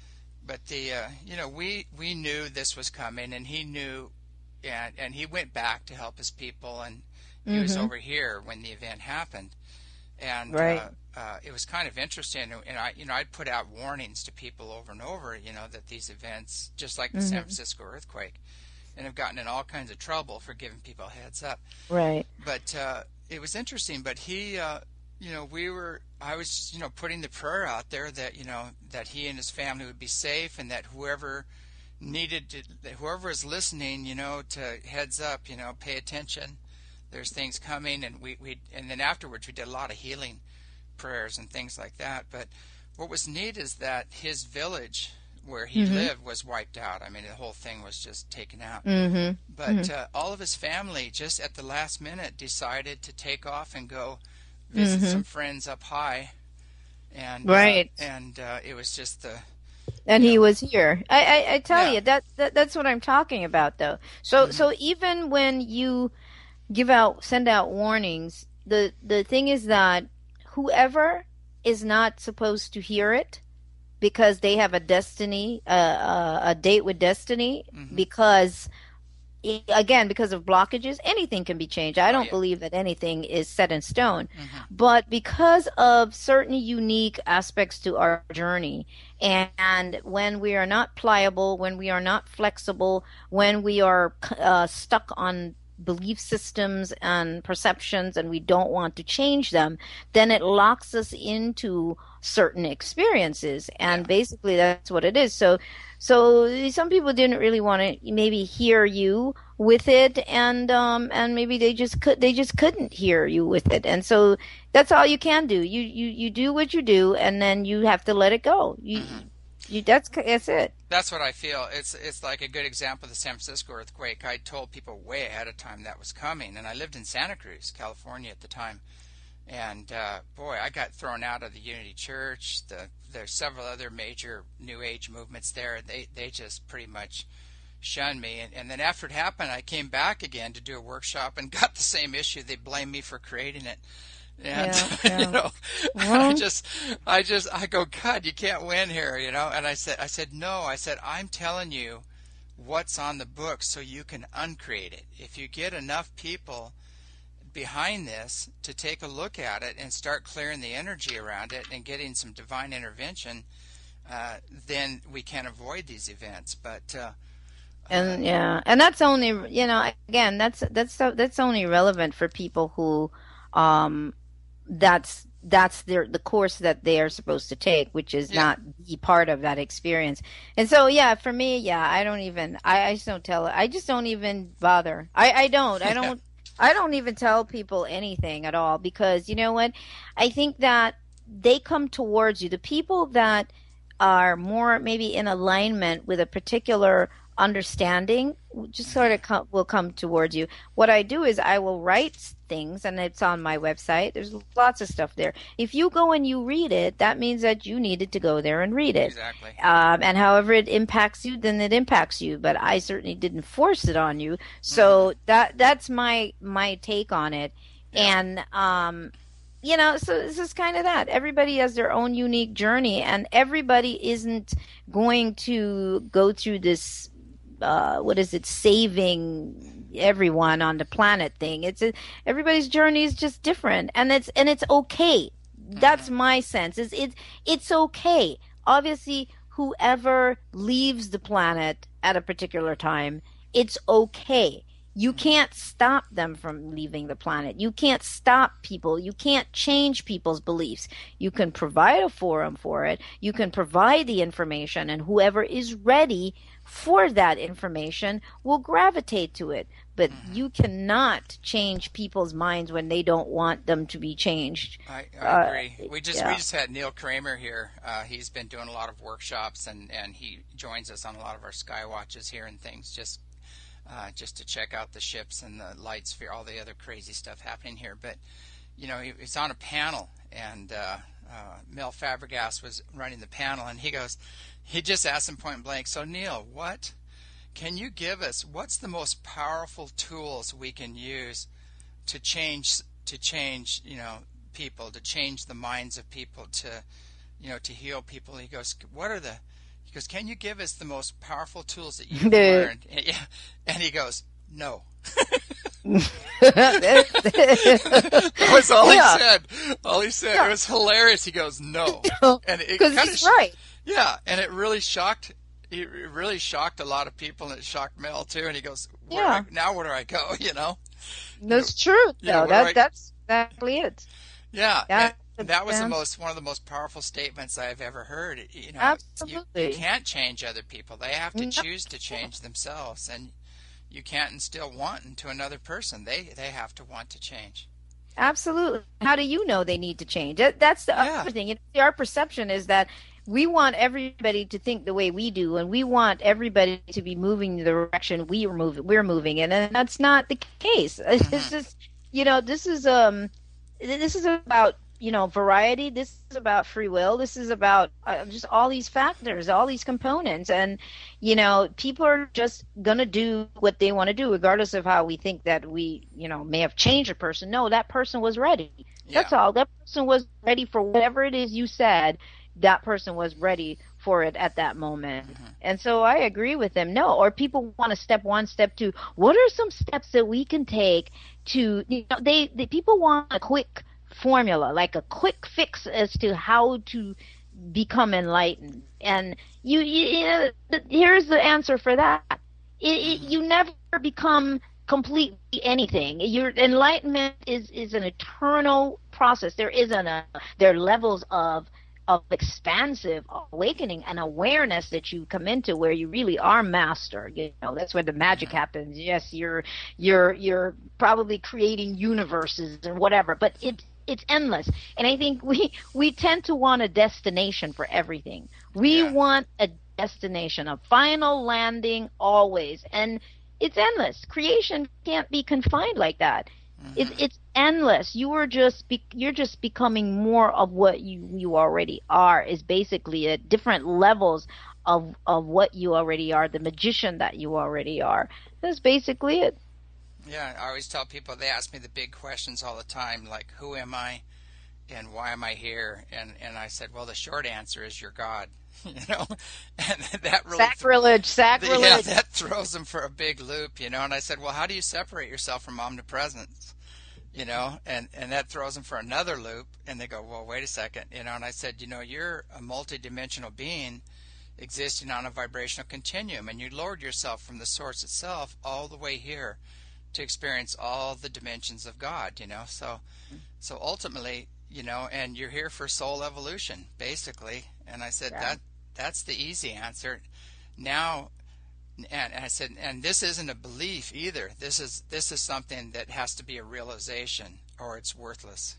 we knew this was coming, and he knew, and he went back to help his people, and he was over here when the event happened. And it was kind of interesting, and I'd put out warnings to people over and over, that these events, just like the San Francisco earthquake, and have gotten in all kinds of trouble for giving people a heads up. Right. But it was interesting. But he, I was, putting the prayer out there that, that he and his family would be safe, and that whoever is listening, to heads up, pay attention. There's things coming, and and then afterwards we did a lot of healing prayers and things like that. But what was neat is that his village where he lived was wiped out. I mean, the whole thing was just taken out. But all of his family, just at the last minute, decided to take off and go visit some friends up high. And it was just the... And he was here. I tell you, that's what I'm talking about, though. So even when you send out warnings, the thing is that whoever is not supposed to hear it, because they have a destiny, a date with destiny, because of blockages, anything can be changed. I don't believe that anything is set in stone. But because of certain unique aspects to our journey, and when we are not pliable, when we are not flexible, when we are stuck on belief systems and perceptions, and we don't want to change them, then it locks us into certain experiences, and basically that's what it is. So some people didn't really want to maybe hear you with it, and maybe they just couldn't hear you with it, and so that's all you can do. You do what you do, and then you have to let it go. That's it. That's what I feel. It's like a good example of the San Francisco earthquake. I told people way ahead of time that was coming, and I lived in Santa Cruz, California at the time. And boy, I got thrown out of the Unity Church. There's several other major New Age movements there. They just pretty much shunned me. And then after it happened, I came back again to do a workshop and got the same issue. They blamed me for creating it. And I go, God, you can't win here, And I said, no. I said, I'm telling you what's on the book so you can uncreate it. If you get enough people behind this to take a look at it and start clearing the energy around it and getting some divine intervention, then we can avoid these events. But and that's only again that's only relevant for people who that's the course that they are supposed to take, which is not be part of that experience. And so for me, I don't even I just don't tell it. I just don't even bother. I don't even tell people anything at all, because you know what? I think that they come towards you. The people that are more maybe in alignment with a particular understanding just sort of will come towards you. What I do is I will write things, and it's on my website. There's lots of stuff there. If you go and you read it, that means that you needed to go there and read it. Exactly. And however it impacts you, then it impacts you. But I certainly didn't force it on you. So that's my take on it. Yeah. And so this is kind of that. Everybody has their own unique journey, and everybody isn't going to go through this, saving everyone on the planet thing. Everybody's journey is just different, and it's okay. That's my sense. It's okay. Obviously, whoever leaves the planet at a particular time, it's okay. You can't stop them from leaving the planet. You can't stop people. You can't change people's beliefs. You can provide a forum for it. You can provide the information, and whoever is ready for that information will gravitate to it. But you cannot change people's minds when they don't want them to be changed. I agree. We just had Neil Kramer here. He's been doing a lot of workshops, and he joins us on a lot of our sky watches here and things, just to check out the ships and the light sphere, all the other crazy stuff happening here. But, he's on a panel, and Mel Fabregas was running the panel, and he just asked him point blank, so Neil, can you give us, what's the most powerful tools we can use to change people, to change the minds of people, to heal people? He goes, can you give us the most powerful tools that you've learned? And he goes, no. That was all he said. All he said. It was hilarious. He goes, no. And it kind of right. Yeah, and it really shocked. It really shocked a lot of people, and it shocked Mel too. And he goes, now where do I go? That's true. That's exactly it. Yeah. And that was one of the most powerful statements I've ever heard. Absolutely. You can't change other people. They have to choose to change themselves, and you can't instill want into another person. They have to want to change. Absolutely. How do you know they need to change? That's the other thing. Our perception is that we want everybody to think the way we do, and we want everybody to be moving the direction we're moving in, and that's not the case. It's just, this is about variety. This is about free will. This is about just all these factors, all these components. And, people are just going to do what they want to do, regardless of how we think that we, may have changed a person. No, that person was ready. Yeah. That's all. That person was ready for whatever it is you said. That person was ready for it at that moment. And so I agree with them. No, or people want to step one, step two. What are some steps that we can take to, people want a quick formula, like a quick fix as to how to become enlightened. And here's the answer for that. You never become completely anything. Your enlightenment is an eternal process. There are levels of expansive awakening and awareness that you come into where you really are master. That's where the magic happens. Yes, you're probably creating universes and whatever, but it's endless. And I think we tend to want a destination for everything. We want a destination, a final landing always. And it's endless. Creation can't be confined like that. It's endless. You're just becoming more of what you already are, is basically at different levels of what you already are, the magician that you already are. That's basically it. Yeah, I always tell people, they ask me the big questions all the time, like, who am I and why am I here? And I said, well, the short answer is you're God, and that really sacrilege. Yeah, that throws them for a big loop, and I said, well, how do you separate yourself from omnipresence? And that throws them for another loop, and they go, well, wait a second, and I said, you're a multidimensional being existing on a vibrational continuum, and you lowered yourself from the source itself all the way here to experience all the dimensions of God, so ultimately, and you're here for soul evolution, basically. And I said, that's the easy answer. Now, and I said, and this isn't a belief either. This is something that has to be a realization, or it's worthless,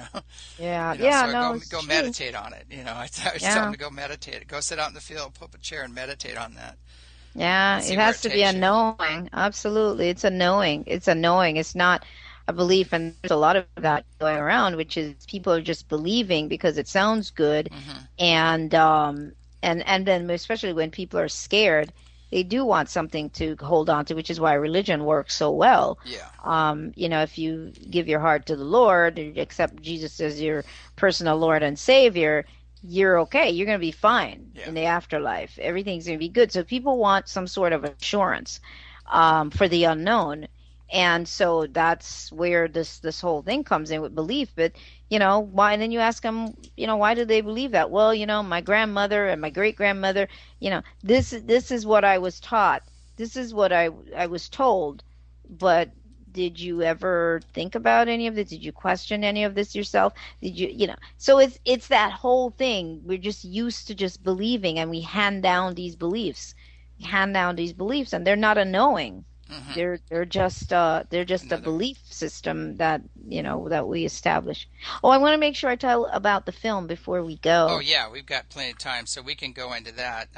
Yeah, so go meditate on it. I tell them to go meditate. Go sit out in the field, pull up a chair, and meditate on that. Yeah, it has to be a knowing. Absolutely. It's a knowing. It's not a belief, and there's a lot of that going around, which is people are just believing because it sounds good, and then especially when people are scared, they do want something to hold on to, which is why religion works so well. Yeah. If you give your heart to the Lord, accept Jesus as your personal Lord and Savior, you're okay. You're going to be fine in the afterlife. Everything's going to be good. So people want some sort of assurance for the unknown. And so that's where this whole thing comes in with belief. But, why? And then you ask them, why do they believe that? Well, my grandmother and my great-grandmother, this is what I was taught. This is what I was told. But did you ever think about any of this? Did you question any of this yourself? Did you, So it's that whole thing. We're just used to just believing, and we hand down these beliefs. And they're not a knowing. They're just a belief system that that we establish. Oh, I want to make sure I tell about the film before we go. Oh yeah, we've got plenty of time, so we can go into that.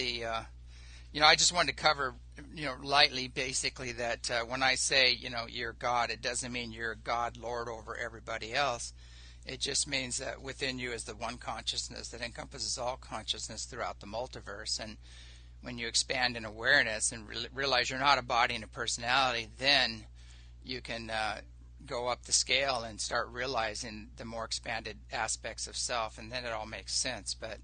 I just wanted to cover lightly, basically, that when I say you're God, it doesn't mean you're God Lord over everybody else. It just means that within you is the one consciousness that encompasses all consciousness throughout the multiverse. And when you expand in awareness and realize you're not a body and a personality, then you can go up the scale and start realizing the more expanded aspects of self, and then it all makes sense. But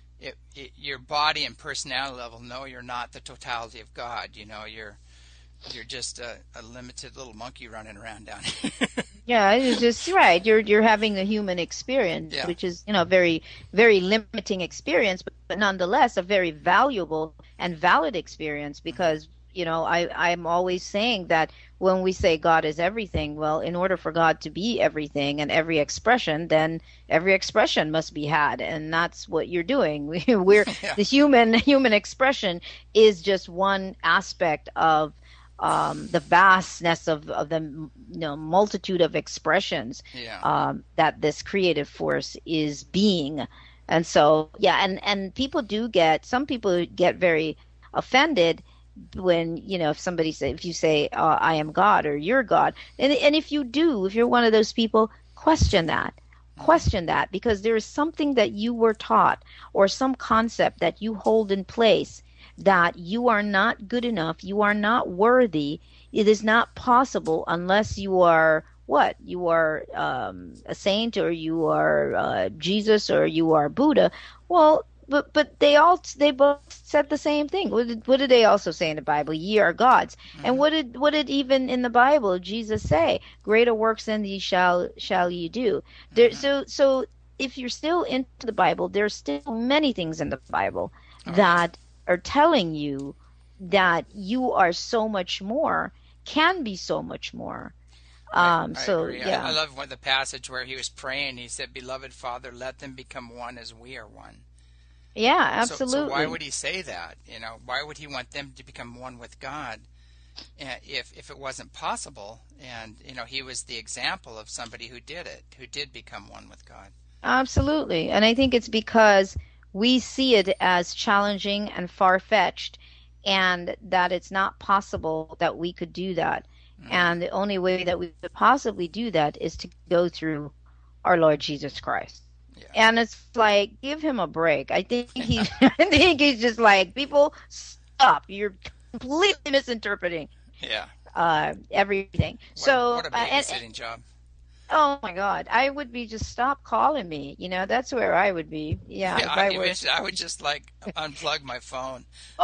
your body and personality level, no, you're not the totality of God. You're just a limited little monkey running around down here. Yeah, it's just right. You're having the human experience, which is very, very limiting experience, but nonetheless a very valuable and valid experience, because I'm always saying that when we say God is everything, well, in order for God to be everything and every expression, then every expression must be had, and that's what you're doing. The human expression is just one aspect of the vastness of the multitude of expressions that this creative force is being. And so and some people get very offended when if you say I am God or you're God, and if you're one of those people, question that, because there is something that you were taught or some concept that you hold in place that you are not good enough, you are not worthy. It is not possible unless you are you are a saint, or you are Jesus, or you are Buddha. Well, but they both said the same thing. What did they also say in the Bible? Ye are gods. And what did even in the Bible Jesus say? Greater works than these shall ye do. So if you're still into the Bible, there's still many things in the Bible that are telling you that you are so much more, can be so much more. I agree. I love the passage where he was praying. He said, "Beloved Father, let them become one as we are one." Yeah, absolutely. So why would he say that? Why would he want them to become one with God if it wasn't possible? And he was the example of somebody who did it, who did become one with God. Absolutely. And I think it's because we see it as challenging and far-fetched, and that it's not possible that we could do that. And the only way that we could possibly do that is to go through our Lord Jesus Christ. Yeah. And it's like, give him a break. I think he's just like, people, stop. You're completely misinterpreting everything. What a babysitting job. Oh my God, I would be just stop calling me. That's where I would be. I would just unplug my phone.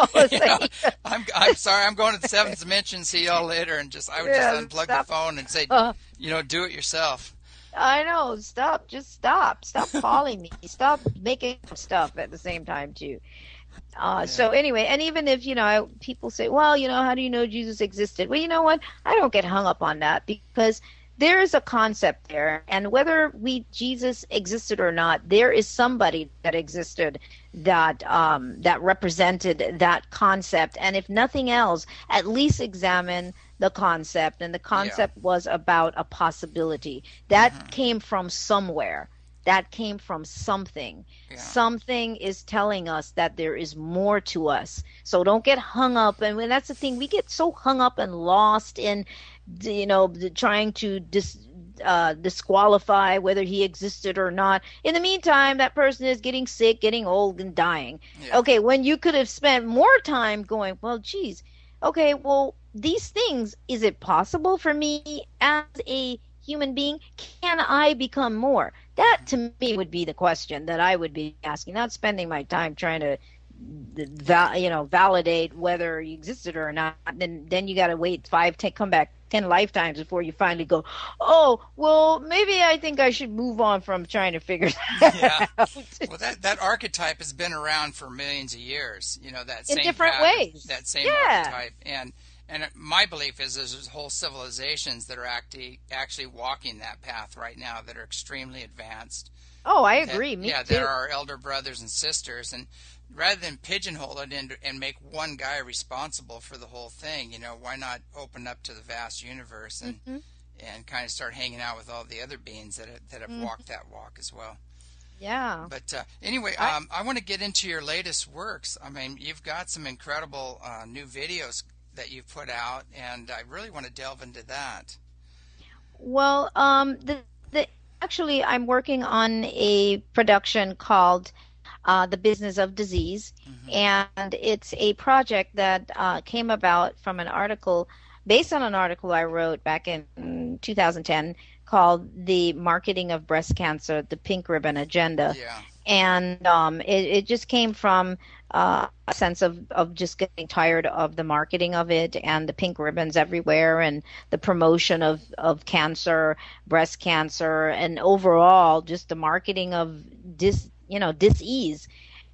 I'm sorry, I'm going to the seventh dimension. See y'all later, and I would just unplug the phone and say, do it yourself. I know. Stop calling me. Stop making stuff at the same time too. So anyway, and even if people say, well, how do you know Jesus existed? Well, you know what? I don't get hung up on that, because there is a concept there, and whether Jesus existed or not, there is somebody that existed that represented that concept. And if nothing else, at least examine the concept. And the concept was about a possibility that came from somewhere. That came from something. Yeah. Something is telling us that there is more to us. So don't get hung up. And that's the thing. We get so hung up and lost in trying to disqualify whether he existed or not. In the meantime, that person is getting sick, getting old, and dying. Yeah. Okay, when you could have spent more time going, well, geez, okay, well, these things, is it possible for me as a human being? Can I become more? That, to me, would be the question that I would be asking, not spending my time trying to validate whether you existed or not. Then you got to wait 10 lifetimes before you finally go, oh, well, maybe I think I should move on from trying to figure that out. Well, that archetype has been around for millions of years. That same in different pattern, ways. That same archetype, and my belief is there's whole civilizations that are actually walking that path right now that are extremely advanced. Oh, I agree. Me too. There are elder brothers and sisters, and rather than pigeonhole it and make one guy responsible for the whole thing, why not open up to the vast universe and kind of start hanging out with all the other beings that have walked that walk as well. Yeah. But anyway, I want to get into your latest works. I mean, you've got some incredible new videos that you've put out, and I really want to delve into that. Well, actually, I'm working on a production called The Business of Disease, and it's a project that came about from an article, based on an article I wrote back in 2010 called The Marketing of Breast Cancer, the Pink Ribbon Agenda. Yeah. And it just came from a sense of just getting tired of the marketing of it and the pink ribbons everywhere and the promotion of cancer, breast cancer, and overall just the marketing of dis-ease.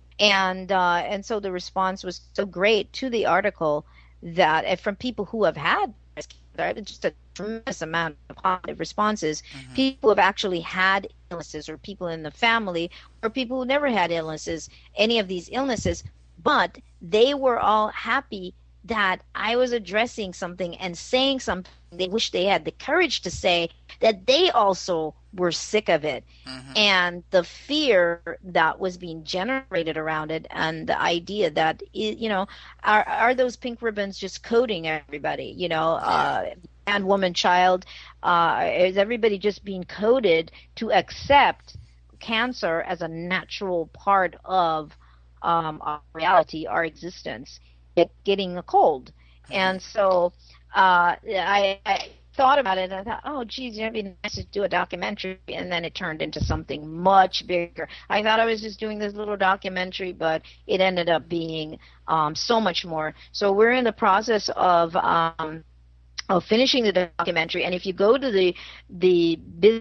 And so the response was so great to the article that from people who have had breast cancer, just a tremendous amount of positive responses. People who have actually had illnesses, or people in the family, or people who never had any of these illnesses, but they were all happy that I was addressing something and saying something they wish they had the courage to say, that they also were sick of it. And the fear that was being generated around it, and the idea that, are those pink ribbons just coding everybody, man, woman, child? Is everybody just being coded to accept cancer as a natural part of our reality, our existence, getting a cold? And so I thought about it, and I thought, oh, geez, it'd be nice to do a documentary, and then it turned into something much bigger. I thought I was just doing this little documentary, but it ended up being so much more. So we're in the process of finishing the documentary, and if you go to the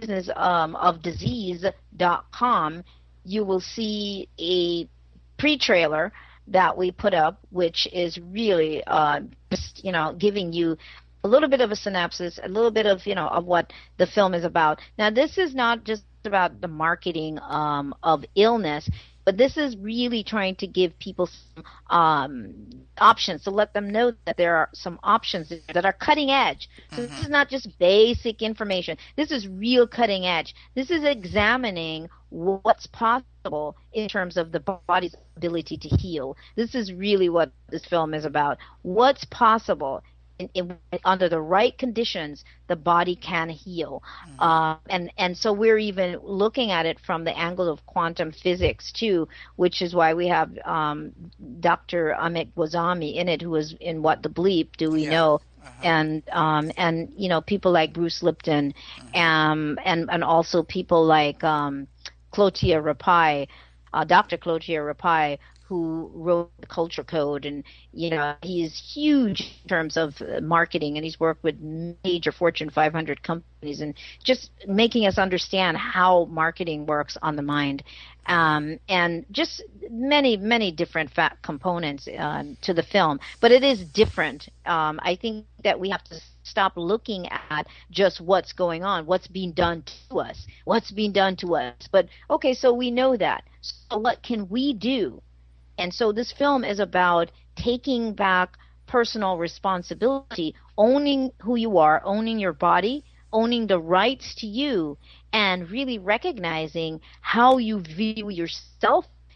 businessofdisease.com, you will see a pre-trailer that we put up, which is really just giving you a little bit of a synopsis, a little bit of of what the film is about. Now, this is not just about the marketing of illness, but this is really trying to give people some options, to let them know that there are some options that are cutting edge. So this is not just basic information. This is real cutting edge. This is examining what's possible in terms of the body's ability to heal. This is really what this film is about. What's possible under the right conditions, the body can heal. And so we're even looking at it from the angle of quantum physics too, which is why we have Dr. Amit Goswami in it, who was in What the Bleep Do We Know? And people like Bruce Lipton, and also people like Clotia Rapai, Dr. Clotia Rapai, who wrote the Culture Code, and he's huge in terms of marketing, and he's worked with major Fortune 500 companies, and just making us understand how marketing works on the mind, and just many different components to the film. But it is different. I think that we have to stop looking at just what's going on, what's being done to us. But okay, so we know that. So what can we do? And so this film is about taking back personal responsibility, owning who you are, owning your body, owning the rights to you, and really recognizing how you view yourself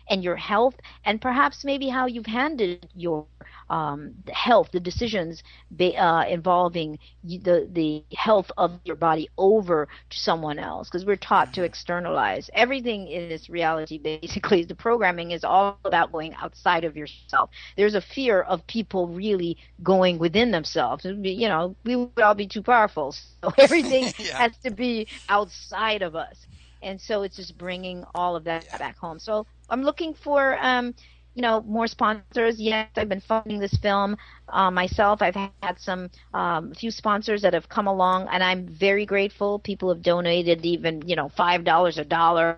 and your health, and perhaps maybe how you've handled your health, the decisions involving the health of your body over to someone else, because we're taught to externalize everything in this reality. Basically, the programming is all about going outside of yourself. There's a fear of people really going within themselves. We would all be too powerful, so everything has to be outside of us. And so it's just bringing all of that back home. So I'm looking for more sponsors. Yes, I've been funding this film myself. I've had some few sponsors that have come along, and I'm very grateful. People have donated even $5, $1,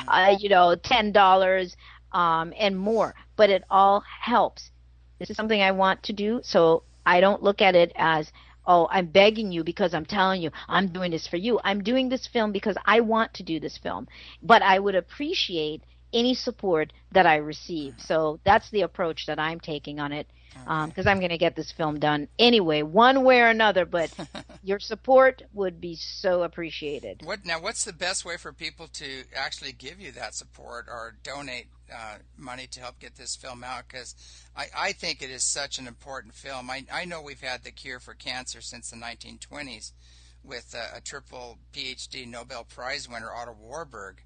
$10, and more. But it all helps. This is something I want to do, so I don't look at it as, oh, I'm begging you because I'm telling you I'm doing this for you. I'm doing this film because I want to do this film, but I would appreciate any support that I receive. So that's the approach that I'm taking on it, because I'm going to get this film done anyway, one way or another, but your support would be so appreciated. What's the best way for people to actually give you that support or donate money to help get this film out? Because I think it is such an important film. I know we've had the cure for cancer since the 1920s with a triple PhD Nobel Prize winner, Otto Warburg.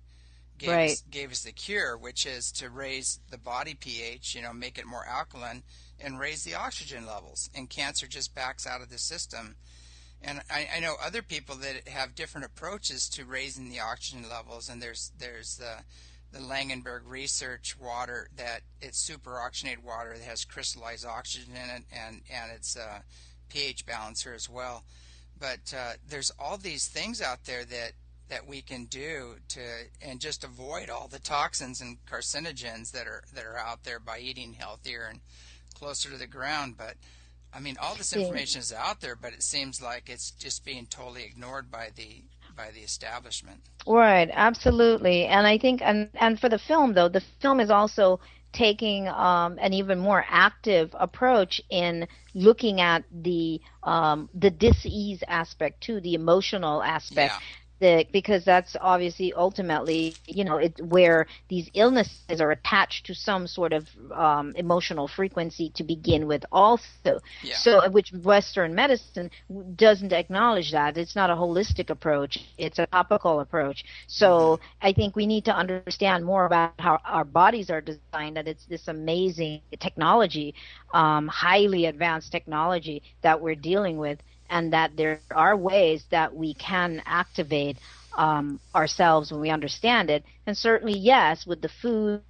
Gave us the cure, which is to raise the body pH, make it more alkaline and raise the oxygen levels. And cancer just backs out of the system. And I know other people that have different approaches to raising the oxygen levels. And there's the Langenberg research water, that it's superoxygenated water that has crystallized oxygen in it, and it's a pH balancer as well. But there's all these things out there that we can do and just avoid all the toxins and carcinogens that are out there by eating healthier and closer to the ground. But I mean, all this information is out there, but it seems like it's just being totally ignored by the establishment. Right, absolutely. And I think, and for the film, though, the film is also taking an even more active approach in looking at the dis-ease aspect too, the emotional aspect. Yeah. Because that's obviously ultimately, where these illnesses are attached to some sort of emotional frequency to begin with also. Yeah. So, which Western medicine doesn't acknowledge that. It's not a holistic approach. It's a topical approach. So I think we need to understand more about how our bodies are designed, that it's this amazing technology, highly advanced technology that we're dealing with, and that there are ways that we can activate ourselves when we understand it. And certainly, yes, with the food,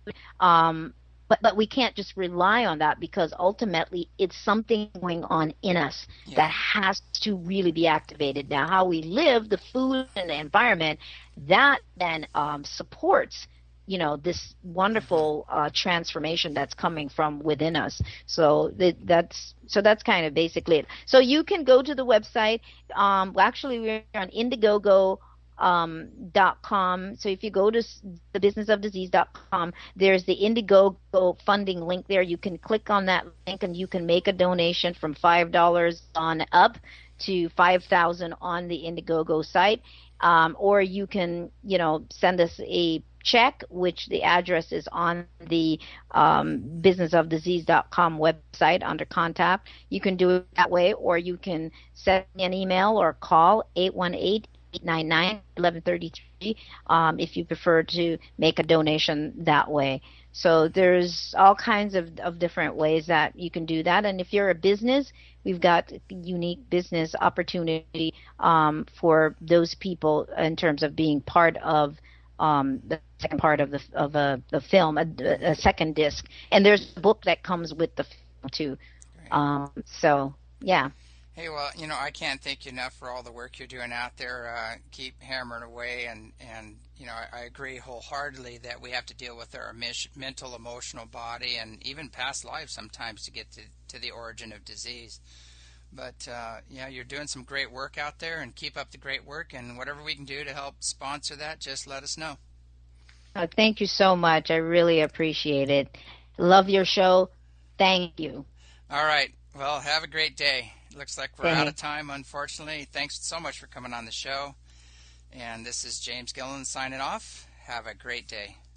but we can't just rely on that, because ultimately it's something going on in us that has to really be activated. Now, how we live, the food and the environment, that then supports this wonderful transformation that's coming from within us. So that's kind of basically it. So you can go to the website. Actually, we're on Indiegogo.com. So if you go to thebusinessofdisease.com, there's the Indiegogo funding link there. You can click on that link and you can make a donation from $5 on up to $5,000 on the Indiegogo site. Or you can, send us a check, which the address is on the businessofdisease.com website under contact. You can do it that way, or you can send me an email or call 818-899-1133 if you prefer to make a donation that way. So there's all kinds of different ways that you can do that. And if you're a business, we've got unique business opportunity for those people in terms of being part of the second part of the film, a second disc. And there's a book that comes with the film too. So yeah. Hey, well, I can't thank you enough for all the work you're doing out there. Keep hammering away, and I agree wholeheartedly that we have to deal with our mental, emotional body, and even past lives sometimes to get to the origin of disease. But you're doing some great work out there, and keep up the great work. And whatever we can do to help sponsor that, just let us know. Thank you so much. I really appreciate it. Love your show. Thank you. All right. Well, have a great day. Looks like we're out of time, unfortunately. Thanks so much for coming on the show. And this is James Gillen signing off. Have a great day.